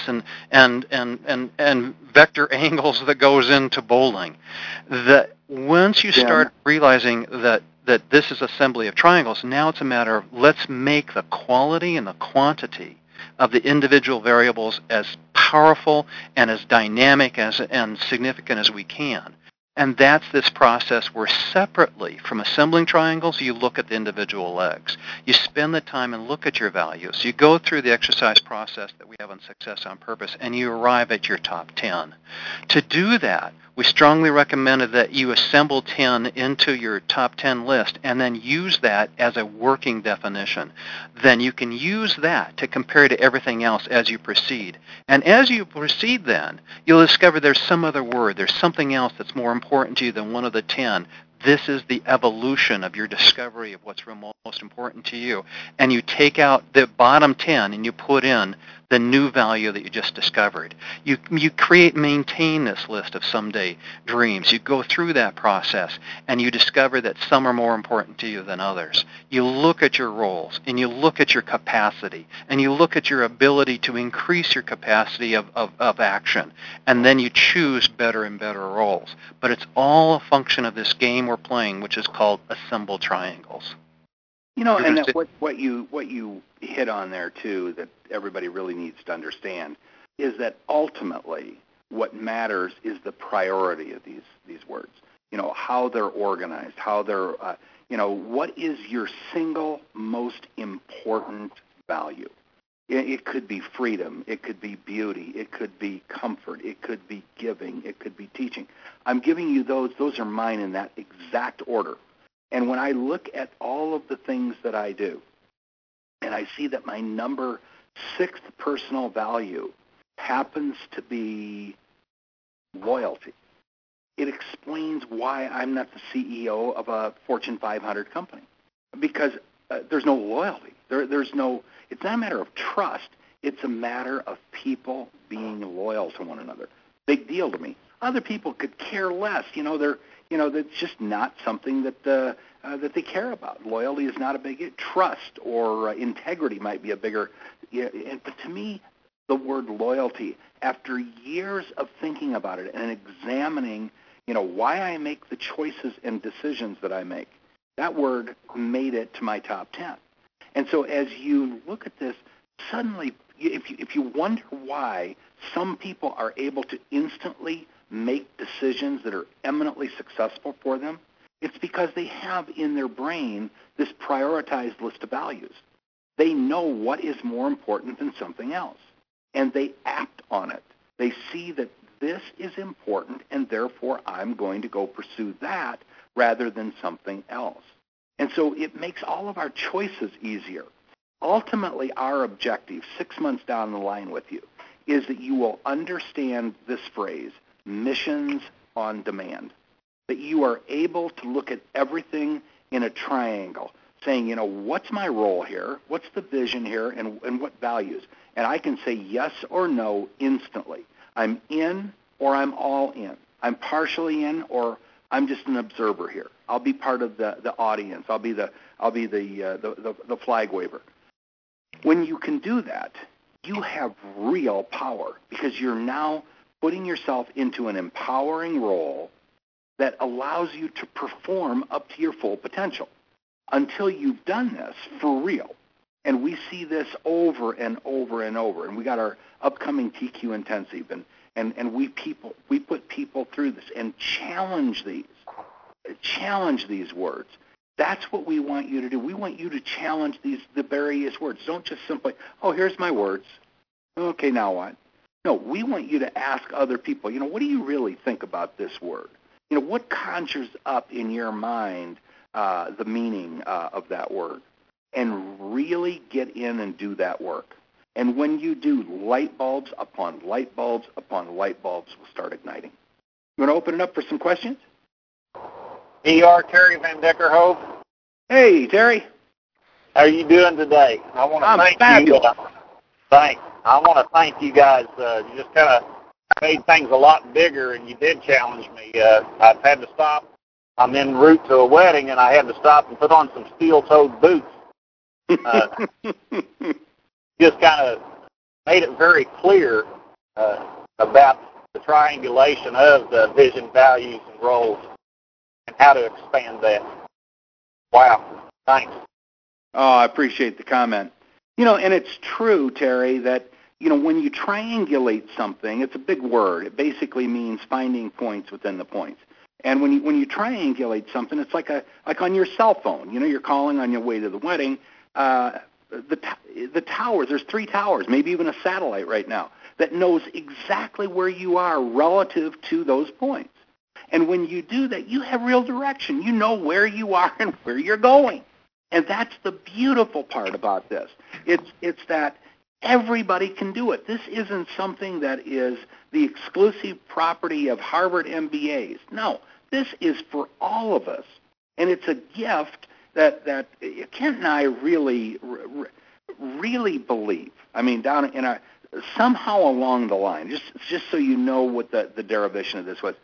Speaker 2: and vector angles that goes into bowling. That once you start realizing that this is assembly of triangles, now it's a matter of let's make the quality and the quantity of the individual variables as powerful and as dynamic and significant as we can. And that's this process where separately from assembling triangles, you look at the individual legs. You spend the time and look at your values. You go through the exercise process that we have on Success on Purpose, and you arrive at your top 10. To do that, we strongly recommended that you assemble 10 into your top 10 list and then use that as a working definition. Then you can use that to compare to everything else as you proceed. And as you proceed then, you'll discover there's some other word, there's something else that's more important to you than one of the 10. This is the evolution of your discovery of what's most important to you. And you take out the bottom 10 and you put in the new value that you just discovered. You create and maintain this list of someday dreams. You go through that process and you discover that some are more important to you than others. You look at your roles and you look at your capacity and you look at your ability to increase your capacity of action, and then you choose better and better roles. But it's all a function of this game we're playing, which is called Assemble Triangles.
Speaker 1: You know, and that what you hit on there too, that everybody really needs to understand, is that ultimately what matters is the priority of these words. You know, how they're organized, how they're, what is your single most important value? It could be freedom, it could be beauty, it could be comfort, it could be giving, it could be teaching. I'm giving you those are mine in that exact order. And when I look at all of the things that I do, and I see that my number 6th personal value happens to be loyalty, it explains why I'm not the CEO of a Fortune 500 company. Because there's no loyalty. There's no. It's not a matter of trust. It's a matter of people being loyal to one another. Big deal to me. Other people could care less. That's just not something that they care about. Loyalty is not a big. Trust or integrity might be a bigger. But to me, the word loyalty, after years of thinking about it and examining, why I make the choices and decisions that I make. That word made it to my top 10. And so as you look at this, suddenly, if you wonder why some people are able to instantly make decisions that are eminently successful for them, it's because they have in their brain this prioritized list of values. They know what is more important than something else, and they act on it. They see that this is important, and therefore I'm going to go pursue that rather than something else. And so it makes all of our choices easier. Ultimately, our objective, 6 months down the line with you, is that you will understand this phrase, missions on demand, that you are able to look at everything in a triangle, saying, what's my role here, what's the vision here, and what values? And I can say yes or no instantly. I'm in or I'm all in. I'm partially in or I'm just an observer here. I'll be part of the audience. I'll be the flag waver. When you can do that, you have real power because you're now putting yourself into an empowering role that allows you to perform up to your full potential until you've done this for real. And we see this over and over and over. And we got our upcoming TQ Intensive, and we put people through this and challenge these words. That's what we want you to do. We want you to challenge the various words. Don't just simply, here's my words. Okay, now what? No, we want you to ask other people, what do you really think about this word? What conjures up in your mind the meaning of that word? And really get in and do that work. And when you do, light bulbs upon light bulbs upon light bulbs will start igniting. You want to open it up for some questions?
Speaker 3: Terry Van Deckerhove.
Speaker 1: Hey, Terry.
Speaker 3: How are you doing today? I want to thank
Speaker 1: fabulous.
Speaker 3: You. Thanks. I want to thank you guys. You just kind of made things a lot bigger, and you did challenge me. I've had to stop. I'm en route to a wedding, and I had to stop and put on some steel-toed boots. Just kind of made it very clear about the triangulation of the vision, values, and roles, and how to expand that. Wow. Thanks.
Speaker 1: Oh, I appreciate the comment. And it's true, Terry, that, when you triangulate something, it's a big word. It basically means finding points within the points. And when you triangulate something, it's like on your cell phone. You're calling on your way to the wedding. The towers, there's 3 towers, maybe even a satellite right now, that knows exactly where you are relative to those points. And when you do that, you have real direction. You know where you are and where you're going. And that's the beautiful part about this. It's that everybody can do it. This isn't something that is the exclusive property of Harvard MBAs. No, this is for all of us. And it's a gift that Kent and I really believe. I mean, down in our somehow along the line, just so you know what the derivation of this was,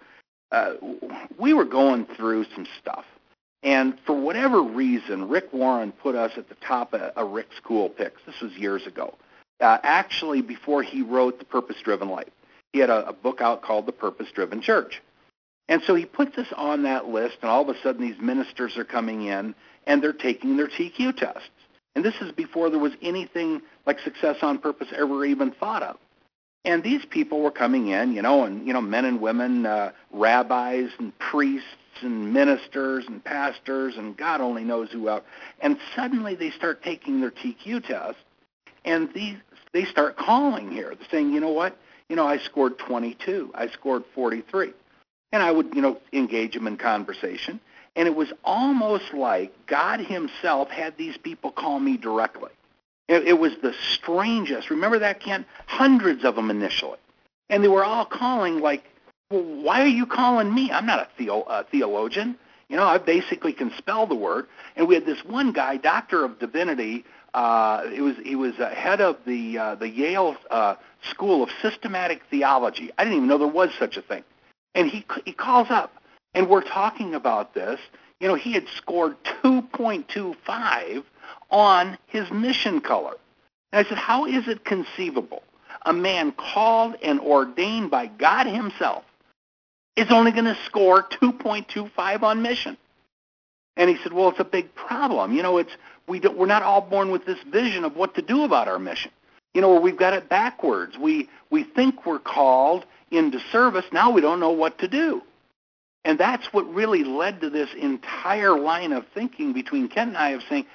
Speaker 1: we were going through some stuff, and for whatever reason, Rick Warren put us at the top of Rick's Cool Picks. This was years ago, actually before he wrote The Purpose-Driven Life. He had a book out called The Purpose-Driven Church. And so he puts us on that list, and all of a sudden these ministers are coming in, and they're taking their TQ tests. And this is before there was anything like Success on Purpose ever even thought of. And these people were coming in, and men and women, rabbis and priests and ministers and pastors and God only knows who else. And suddenly they start taking their TQ test, and they start calling here. They're saying, you know what? I scored 22. I scored 43. And I would, engage them in conversation. And it was almost like God himself had these people call me directly. It was the strangest. Remember that, Kent? Hundreds of them initially. And they were all calling like, well, why are you calling me? I'm not a theologian. I basically can spell the word. And we had this one guy, Doctor of Divinity. He was head of the Yale School of Systematic Theology. I didn't even know there was such a thing. And he calls up, and we're talking about this. He had scored 2.25 on his mission color. And I said, how is it conceivable? A man called and ordained by God himself is only going to score 2.25 on mission. And he said, well, it's a big problem. We're not all born with this vision of what to do about our mission. We've got it backwards. We think we're called into service. Now we don't know what to do. And that's what really led to this entire line of thinking between Kent and I of saying,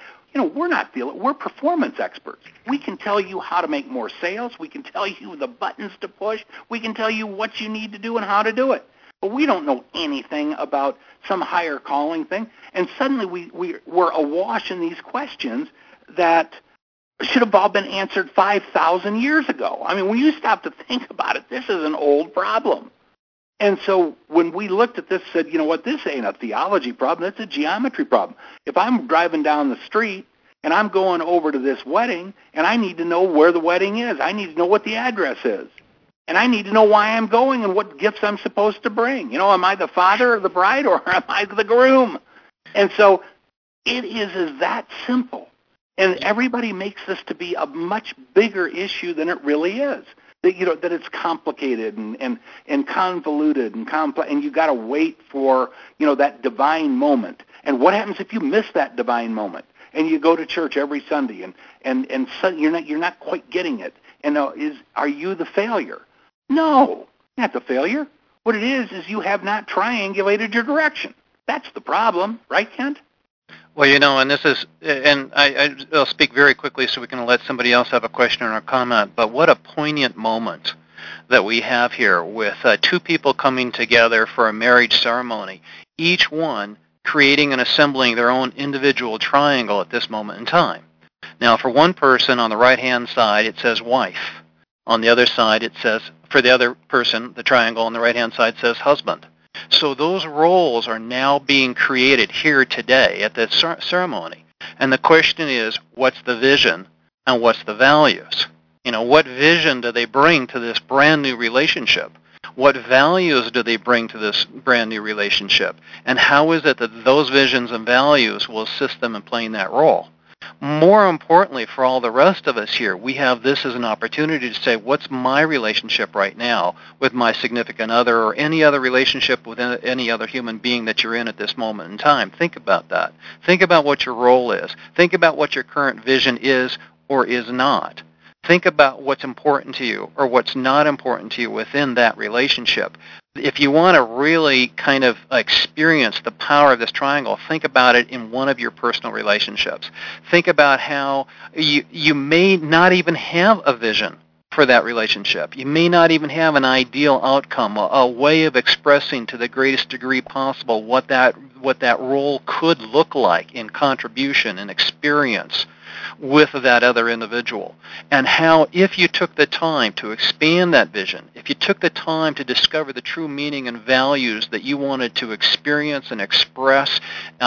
Speaker 1: we're performance experts. We can tell you how to make more sales. We can tell you the buttons to push. We can tell you what you need to do and how to do it. But we don't know anything about some higher calling thing. And suddenly we're awash in these questions that should have all been answered 5,000 years ago. I mean, when you stop to think about it, this is an old problem. And so when we looked at this, said, this ain't a theology problem, it's a geometry problem. If I'm driving down the street and I'm going over to this wedding and I need to know where the wedding is, I need to know what the address is. And I need to know why I'm going and what gifts I'm supposed to bring. Am I the father of the bride or am I the groom? And so it is that simple. And everybody makes this to be a much bigger issue than it really is. That it's complicated and convoluted and complex, and you got to wait for that divine moment. And what happens if you miss that divine moment? And you go to church every Sunday, and so you're not quite getting it. And are you the failure? No, not the failure. What it is you have not triangulated your direction. That's the problem, right, Kent?
Speaker 2: Well, and this is, and I'll speak very quickly so we can let somebody else have a question or a comment, but what a poignant moment that we have here with two people coming together for a marriage ceremony, each one creating and assembling their own individual triangle at this moment in time. Now, for one person on the right-hand side, it says wife. On the other side, it says, for the other person, the triangle on the right-hand side says husband. So those roles are now being created here today at the ceremony. And the question is, what's the vision and what's the values? What vision do they bring to this brand new relationship? What values do they bring to this brand new relationship? And how is it that those visions and values will assist them in playing that role? More importantly, for all the rest of us here, we have this as an opportunity to say, what's my relationship right now with my significant other or any other relationship with any other human being that you're in at this moment in time? Think about that. Think about what your role is. Think about what your current vision is or is not. Think about what's important to you or what's not important to you within that relationship. If you want to really kind of experience the power of this triangle, think about it in one of your personal relationships. Think about how you may not even have a vision for that relationship. You may not even have an ideal outcome, a way of expressing to the greatest degree possible what that role could look like in contribution and experience with that other individual. And how, if you took the time to expand that vision, if you took the time to discover the true meaning and values that you wanted to experience and express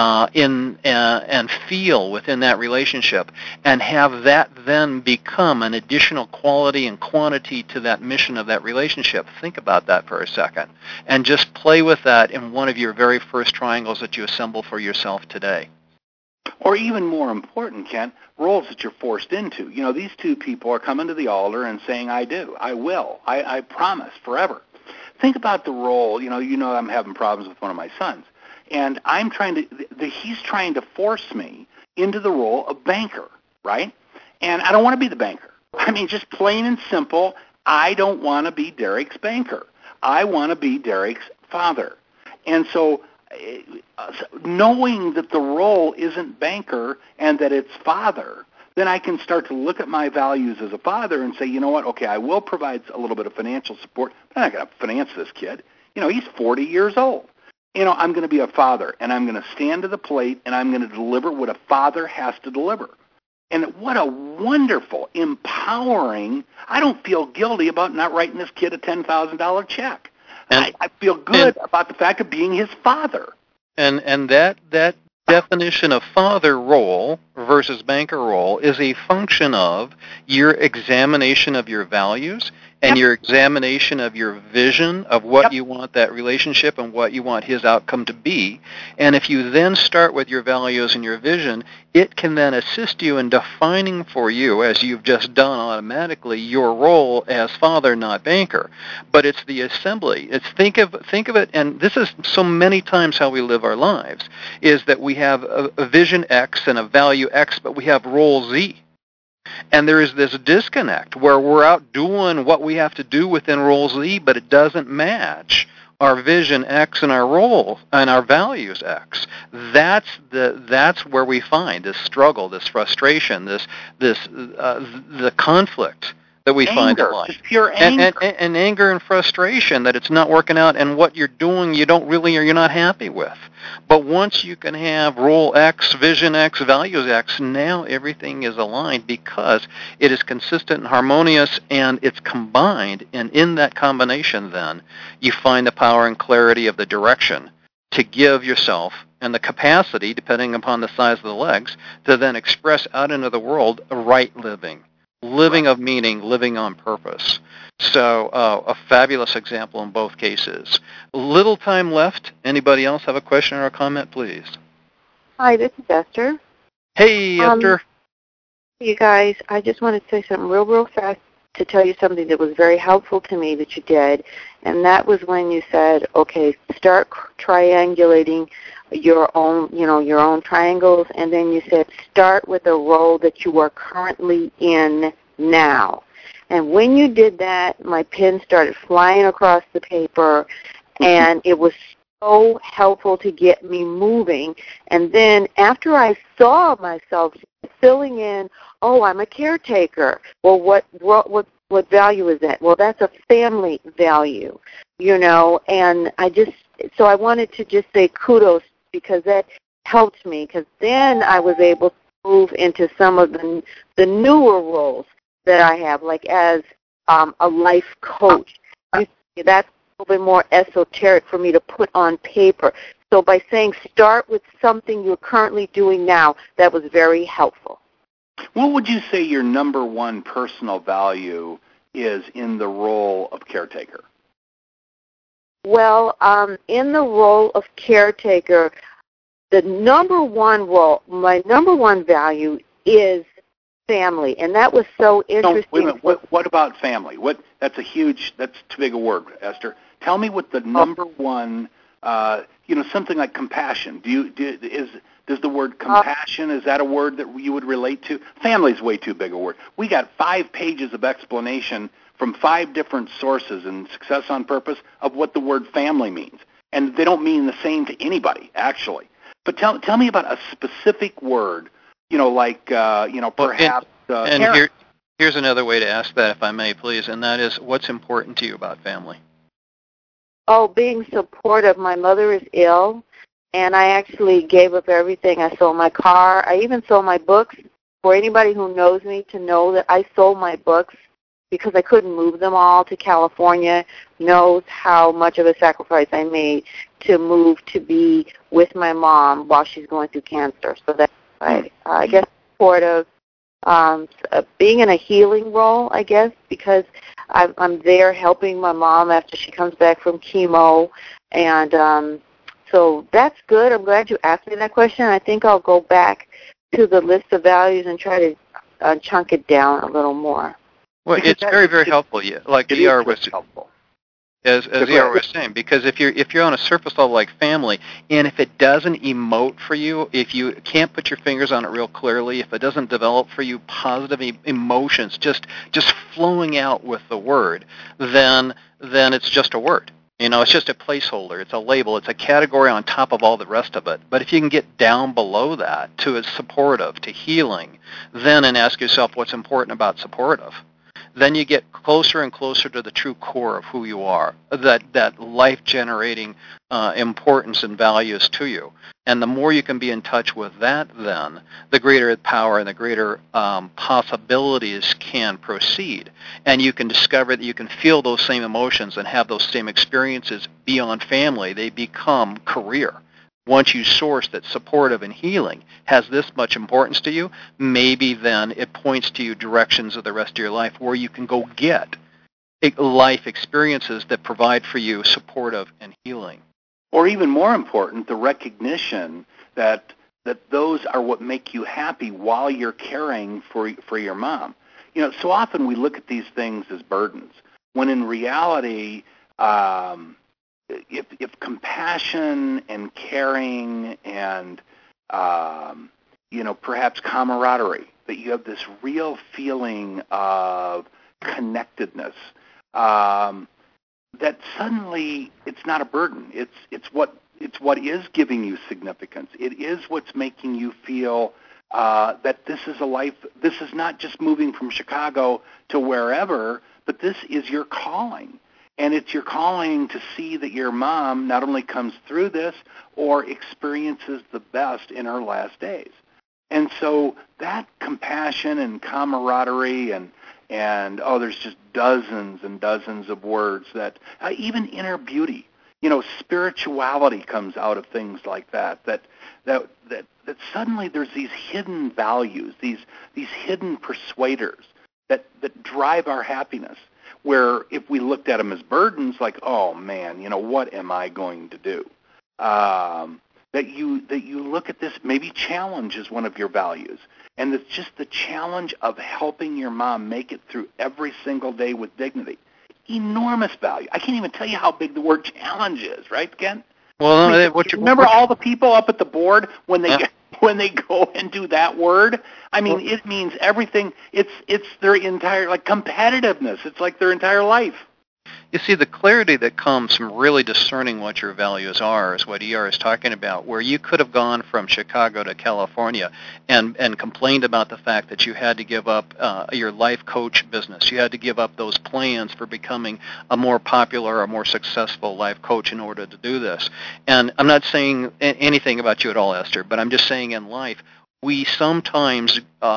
Speaker 2: and feel within that relationship, and have that then become an additional quality and quantity to that mission of that relationship, think about that for a second. And just play with that in one of your very first triangles that you assemble for yourself today.
Speaker 1: Or even more important, Kent, roles that you're forced into. These two people are coming to the altar and saying, I do, I will, I promise, forever. Think about the role. I'm having problems with one of my sons. And he's trying to force me into the role of banker, right? And I don't want to be the banker. I mean, just plain and simple, I don't want to be Derek's banker. I want to be Derek's father. And so knowing that the role isn't banker and that it's father, then I can start to look at my values as a father and say, you know what, okay, I will provide a little bit of financial support, but I'm not going to finance this kid. He's 40 years old. I'm going to be a father, and I'm going to stand to the plate, and I'm going to deliver what a father has to deliver. And what a wonderful, empowering, I don't feel guilty about not writing this kid a $10,000 check. I feel good about the fact of being his father.
Speaker 2: And that definition of father role versus banker role is a function of your examination of your values and your examination of your vision of what you want that relationship and what you want his outcome to be. And if you then start with your values and your vision, it can then assist you in defining for you, as you've just done automatically, your role as father, not banker. But it's the assembly. It's think of it, and this is so many times how we live our lives, is that we have a vision X and a value X, but we have role Z. And there is this disconnect where we're out doing what we have to do within role Z, but it doesn't match our vision X and our role and our values X. That's where we find this struggle, this frustration, the conflict that we find in life.
Speaker 1: Pure anger.
Speaker 2: And anger and frustration that it's not working out, and what you're doing you don't really, or you're not happy with. But once you can have role X, vision X, values X, now everything is aligned because it is consistent and harmonious, and it's combined. And in that combination, then, you find the power and clarity of the direction to give yourself and the capacity, depending upon the size of the legs, to then express out into the world a right living of meaning, living on purpose. So a fabulous example in both cases. Little time left. Anybody else have a question or a comment, please?
Speaker 4: Hi, this is Esther.
Speaker 2: Hey, Esther.
Speaker 4: You guys, I just want to say something real fast to tell you something that was very helpful to me that you did, and that was when you said, okay, start triangulating your own triangles, and then you said start with the role that you are currently in now. And when you did that, my pen started flying across the paper, and it was so helpful to get me moving. And then after I saw myself filling in, oh, I'm a caretaker. Well, what value is that? Well, that's a family value, and so I wanted to just say kudos, because that helped me, because then I was able to move into some of the newer roles that I have, like as a life coach. That's a little bit more esoteric for me to put on paper. So by saying start with something you're currently doing now, that was very helpful.
Speaker 1: What would you say your number one personal value is in the role of caretaker?
Speaker 4: Well, in the role of caretaker, my number one value is family, and that was so interesting.
Speaker 1: Wait a minute. What about family? That's too big a word, Esther. Tell me what the number one, something like compassion. Does the word compassion, is that a word that you would relate to? Family's way too big a word. We got 5 pages of explanation from 5 different sources in Success on Purpose of what the word family means. And they don't mean the same to anybody, actually. But tell me about a specific word, perhaps.
Speaker 2: Here's another way to ask that, if I may, please, and that is, what's important to you about family?
Speaker 4: Oh, being supportive. My mother is ill, and I actually gave up everything. I sold my car. I even sold my books. For anybody who knows me to know that I sold my books because I couldn't move them all to California, knows how much of a sacrifice I made to move to be with my mom while she's going through cancer. So that's why I guess supportive, being in a healing role, I guess, because I'm there helping my mom after she comes back from chemo, and so that's good. I'm glad you asked me that question. I think I'll go back to the list of values and try to chunk it down a little more.
Speaker 2: Well, it's very, very helpful. Like ER was helpful. As ER was saying, because if you're on a surface level like family, and if it doesn't emote for you, if you can't put your fingers on it real clearly, if it doesn't develop for you positive emotions, just flowing out with the word, then it's just a word. It's just a placeholder. It's a label. It's a category on top of all the rest of it. But if you can get down below that to a supportive, to healing, then and ask yourself what's important about supportive, then you get closer and closer to the true core of who you are, that life-generating importance and values to you. And the more you can be in touch with that, then, the greater power and the greater possibilities can proceed. And you can discover that you can feel those same emotions and have those same experiences beyond family. They become career. Once you source that supportive and healing has this much importance to you, maybe then it points to you directions of the rest of your life where you can go get life experiences that provide for you supportive and healing.
Speaker 1: Or even more important, the recognition that those are what make you happy while you're caring for your mom. So often we look at these things as burdens, when in reality, if compassion and caring and perhaps camaraderie, that you have this real feeling of connectedness, that suddenly it's not a burden. It's what is giving you significance. It is what's making you feel that this is a life. This is not just moving from Chicago to wherever, but this is your calling. And it's your calling to see that your mom not only comes through this or experiences the best in her last days. And so that compassion and camaraderie and there's just dozens and dozens of words that even inner beauty, spirituality comes out of things like that suddenly there's these hidden values, these hidden persuaders that drive our happiness, where if we looked at them as burdens, like, oh man, what am I going to do? That you look at this, maybe challenge is one of your values. And it's just the challenge of helping your mom make it through every single day with dignity. Enormous value. I can't even tell you how big the word challenge is, right, Ken?
Speaker 2: Well,
Speaker 1: remember all the people up at the board when they go and do that word? I mean, it means everything. It's their entire, like, competitiveness. It's like their entire life.
Speaker 2: You see, the clarity that comes from really discerning what your values are is what ER is talking about, where you could have gone from Chicago to California and complained about the fact that you had to give up your life coach business. You had to give up those plans for becoming a more popular or more successful life coach in order to do this. And I'm not saying anything about you at all, Esther, but I'm just saying in life, we sometimes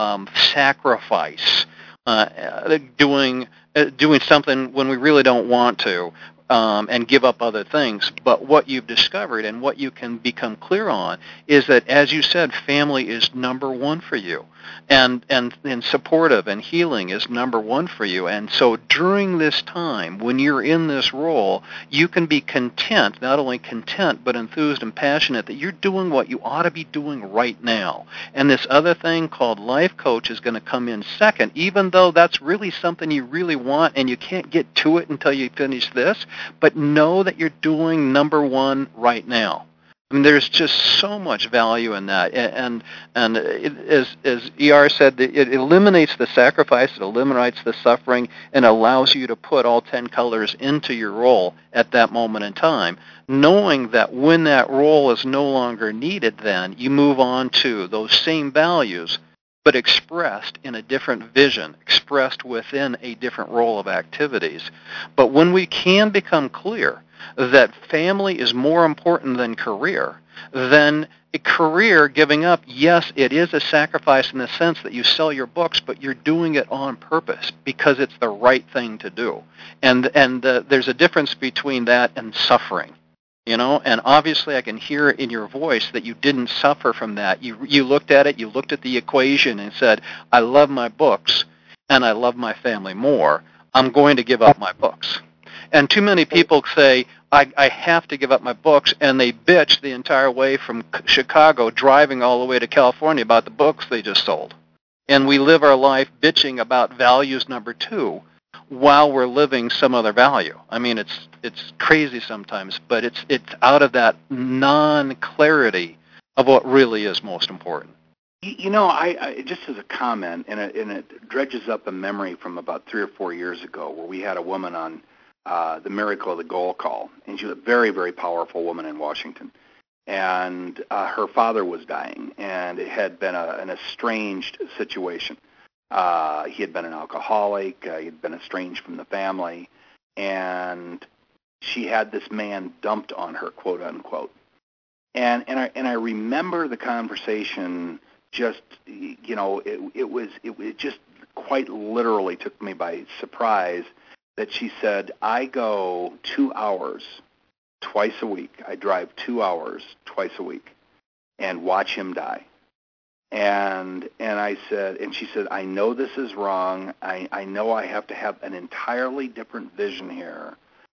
Speaker 2: sacrifice doing something when we really don't want to, and give up other things. But what you've discovered and what you can become clear on is that, as you said, family is number one for you, and supportive and healing is number one for you. And so during this time, when you're in this role, you can be content, not only content, but enthused and passionate that you're doing what you ought to be doing right now. And this other thing called life coach is going to come in second, even though that's really something you really want and you can't get to it until you finish this. But know that you're doing number one right now. I mean, there's just so much value in that, and as ER said, it eliminates the sacrifice, it eliminates the suffering, and allows you to put all 10 colors into your role at that moment in time, knowing that when that role is no longer needed, then you move on to those same values, but expressed in a different vision, expressed within a different role of activities. But when we can become clear that family is more important than career, then a career giving up, yes, it is a sacrifice in the sense that you sell your books, but you're doing it on purpose because it's the right thing to do. And there's a difference between that and suffering. And obviously I can hear in your voice that you didn't suffer from that. You looked at it, you looked at the equation and said, I love my books and I love my family more. I'm going to give up my books. And too many people say, I have to give up my books, and they bitch the entire way from Chicago driving all the way to California about the books they just sold. And we live our life bitching about values number 2 while we're living some other value. I mean, it's crazy sometimes, but it's out of that non-clarity of what really is most important.
Speaker 1: I just as a comment, and it dredges up a memory from about 3 or 4 years ago where we had a woman on the Miracle of the Goal Call, and she was a very, very powerful woman in Washington. And her father was dying, and it had been an estranged situation. He had been an alcoholic. He had been estranged from the family, and she had this man dumped on her, quote unquote. And I remember the conversation. Just it just quite literally took me by surprise that she said, I go 2 hours twice a week. I drive 2 hours twice a week and watch him die. And I said, and she said, I know this is wrong. I know I have to have an entirely different vision here.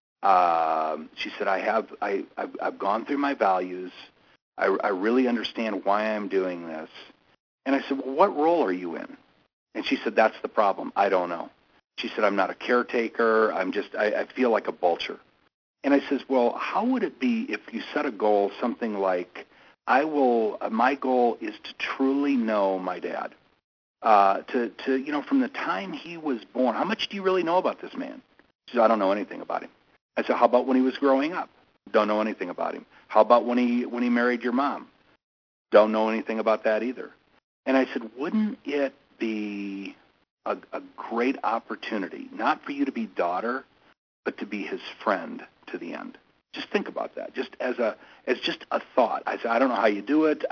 Speaker 1: She said, I've gone through my values. I really understand why I'm doing this. And I said, well, what role are you in? And she said, that's the problem. I don't know. She said, I'm not a caretaker. I feel like a vulture. And I says, well, how would it be if you set a goal, something like, my goal is to truly know my dad. From the time he was born, how much do you really know about this man? She said, I don't know anything about him. I said, how about when he was growing up? Don't know anything about him. How about when he married your mom? Don't know anything about that either. And I said, wouldn't it be a great opportunity, not for you to be daughter, but to be his friend to the end? Just think about that, just as just a thought. I said, I don't know how you do it.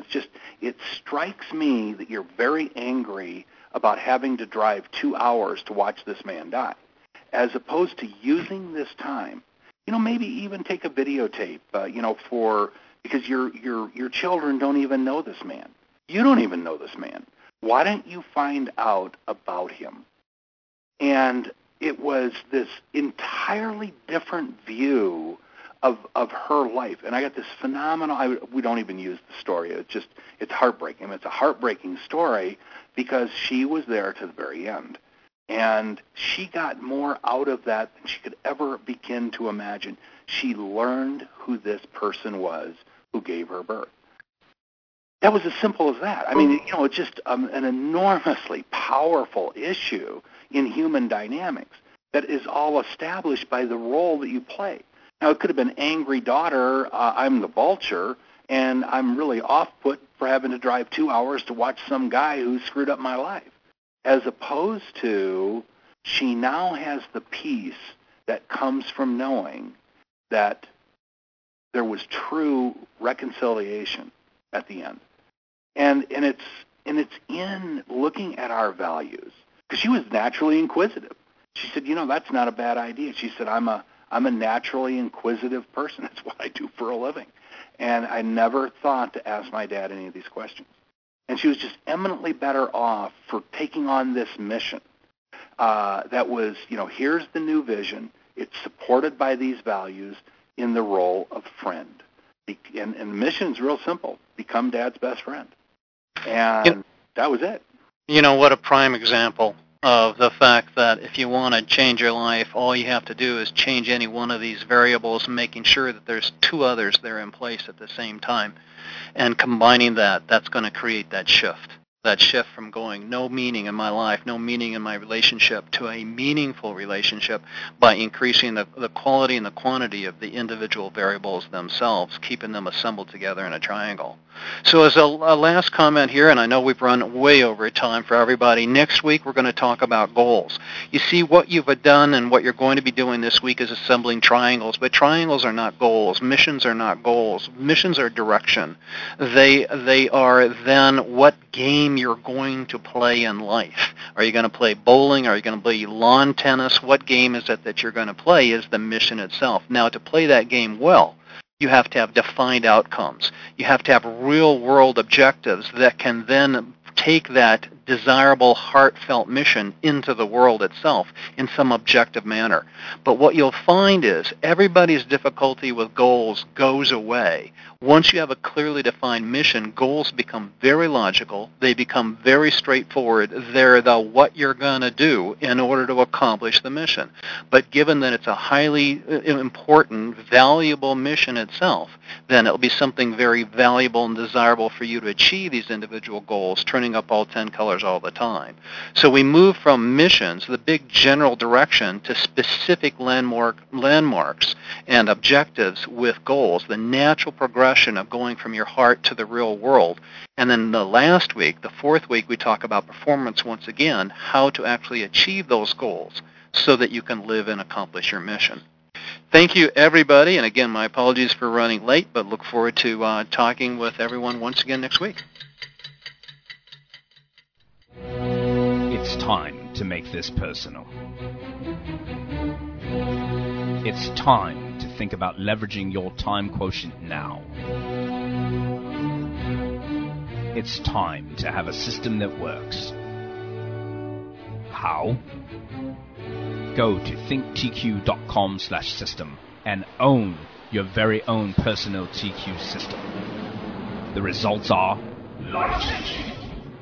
Speaker 1: It strikes me that you're very angry about having to drive 2 hours to watch this man die, as opposed to using this time. Maybe even take a videotape. Because your children don't even know this man. You don't even know this man. Why don't you find out about him? And it was this entirely different view of her life. And I got this phenomenal, we don't even use the story. It's heartbreaking. It's a heartbreaking story because she was there to the very end. And she got more out of that than she could ever begin to imagine. She learned who this person was who gave her birth. That was as simple as that. I mean, it's just an enormously powerful issue in human dynamics that is all established by the role that you play. Now, it could have been angry daughter, I'm the vulture, and I'm really off-put for having to drive 2 hours to watch some guy who screwed up my life, as opposed to she now has the peace that comes from knowing that there was true reconciliation at the end. And it's in looking at our values, because she was naturally inquisitive. She said, that's not a bad idea. She said, I'm a naturally inquisitive person. That's what I do for a living. And I never thought to ask my dad any of these questions. And she was just eminently better off for taking on this mission that was, here's the new vision. It's supported by these values in the role of friend. And the mission's real simple. Become Dad's best friend. And that was it.
Speaker 2: What a prime example of the fact that if you want to change your life, all you have to do is change any one of these variables, making sure that there's two others there in place at the same time. And combining that's going to create that shift from going no meaning in my life, no meaning in my relationship, to a meaningful relationship by increasing the quality and the quantity of the individual variables themselves, keeping them assembled together in a triangle. So as a last comment here, and I know we've run way over time for everybody, next week we're going to talk about goals. You see, what you've done and what you're going to be doing this week is assembling triangles, but triangles are not goals. Missions are not goals. Missions are direction. They are then what game you're going to play in life. Are you going to play bowling? Are you going to play lawn tennis? What game is it that you're going to play is the mission itself. Now, to play that game well, you have to have defined outcomes. You have to have real-world objectives that can then take that desirable, heartfelt mission into the world itself in some objective manner. But what you'll find is everybody's difficulty with goals goes away. Once you have a clearly defined mission, goals become very logical. They become very straightforward. They're the what you're going to do in order to accomplish the mission. But given that it's a highly important, valuable mission itself, then it'll be something very valuable and desirable for you to achieve these individual goals, turning up all 10 colors all the time. So we move from missions, the big general direction, to specific landmarks and objectives with goals, the natural progression of going from your heart to the real world. And then the last week, the fourth week, we talk about performance once again, how to actually achieve those goals so that you can live and accomplish your mission. Thank you, everybody. And again, my apologies for running late, but look forward to talking with everyone once again next week.
Speaker 5: It's time to make this personal. It's time to think about leveraging your time quotient now. It's time to have a system that works. How? Go to thinktq.com/system and own your very own personal TQ system. The results are life-changing.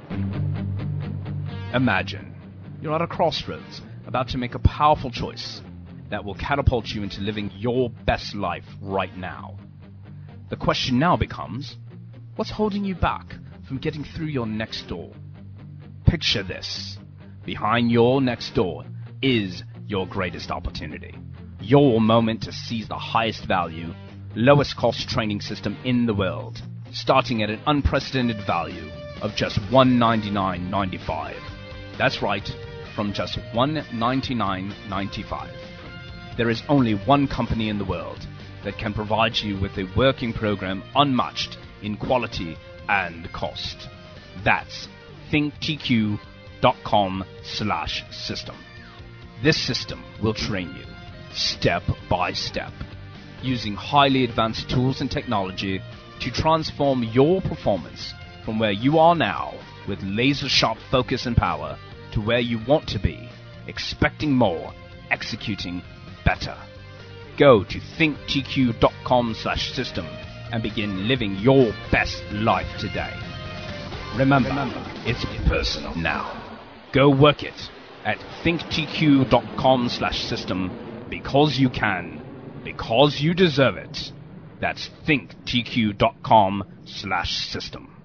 Speaker 5: Imagine you're at a crossroads about to make a powerful choice that will catapult you into living your best life right now. The question now becomes, what's holding you back from getting through your next door? Picture this. Behind your next door is your greatest opportunity. Your moment to seize the highest value, lowest cost training system in the world, starting at an unprecedented value of just $199.95. That's right, from just $199.95. There is only one company in the world that can provide you with a working program unmatched in quality and cost. That's thinktq.com/system. This system will train you step by step, using highly advanced tools and technology to transform your performance from where you are now with laser-sharp focus and power to where you want to be, expecting more, executing better. Go to thinktq.com/system and begin living your best life today. Remember, it's personal now. Go work it at thinktq.com/system because you can, because you deserve it. That's thinktq.com/system.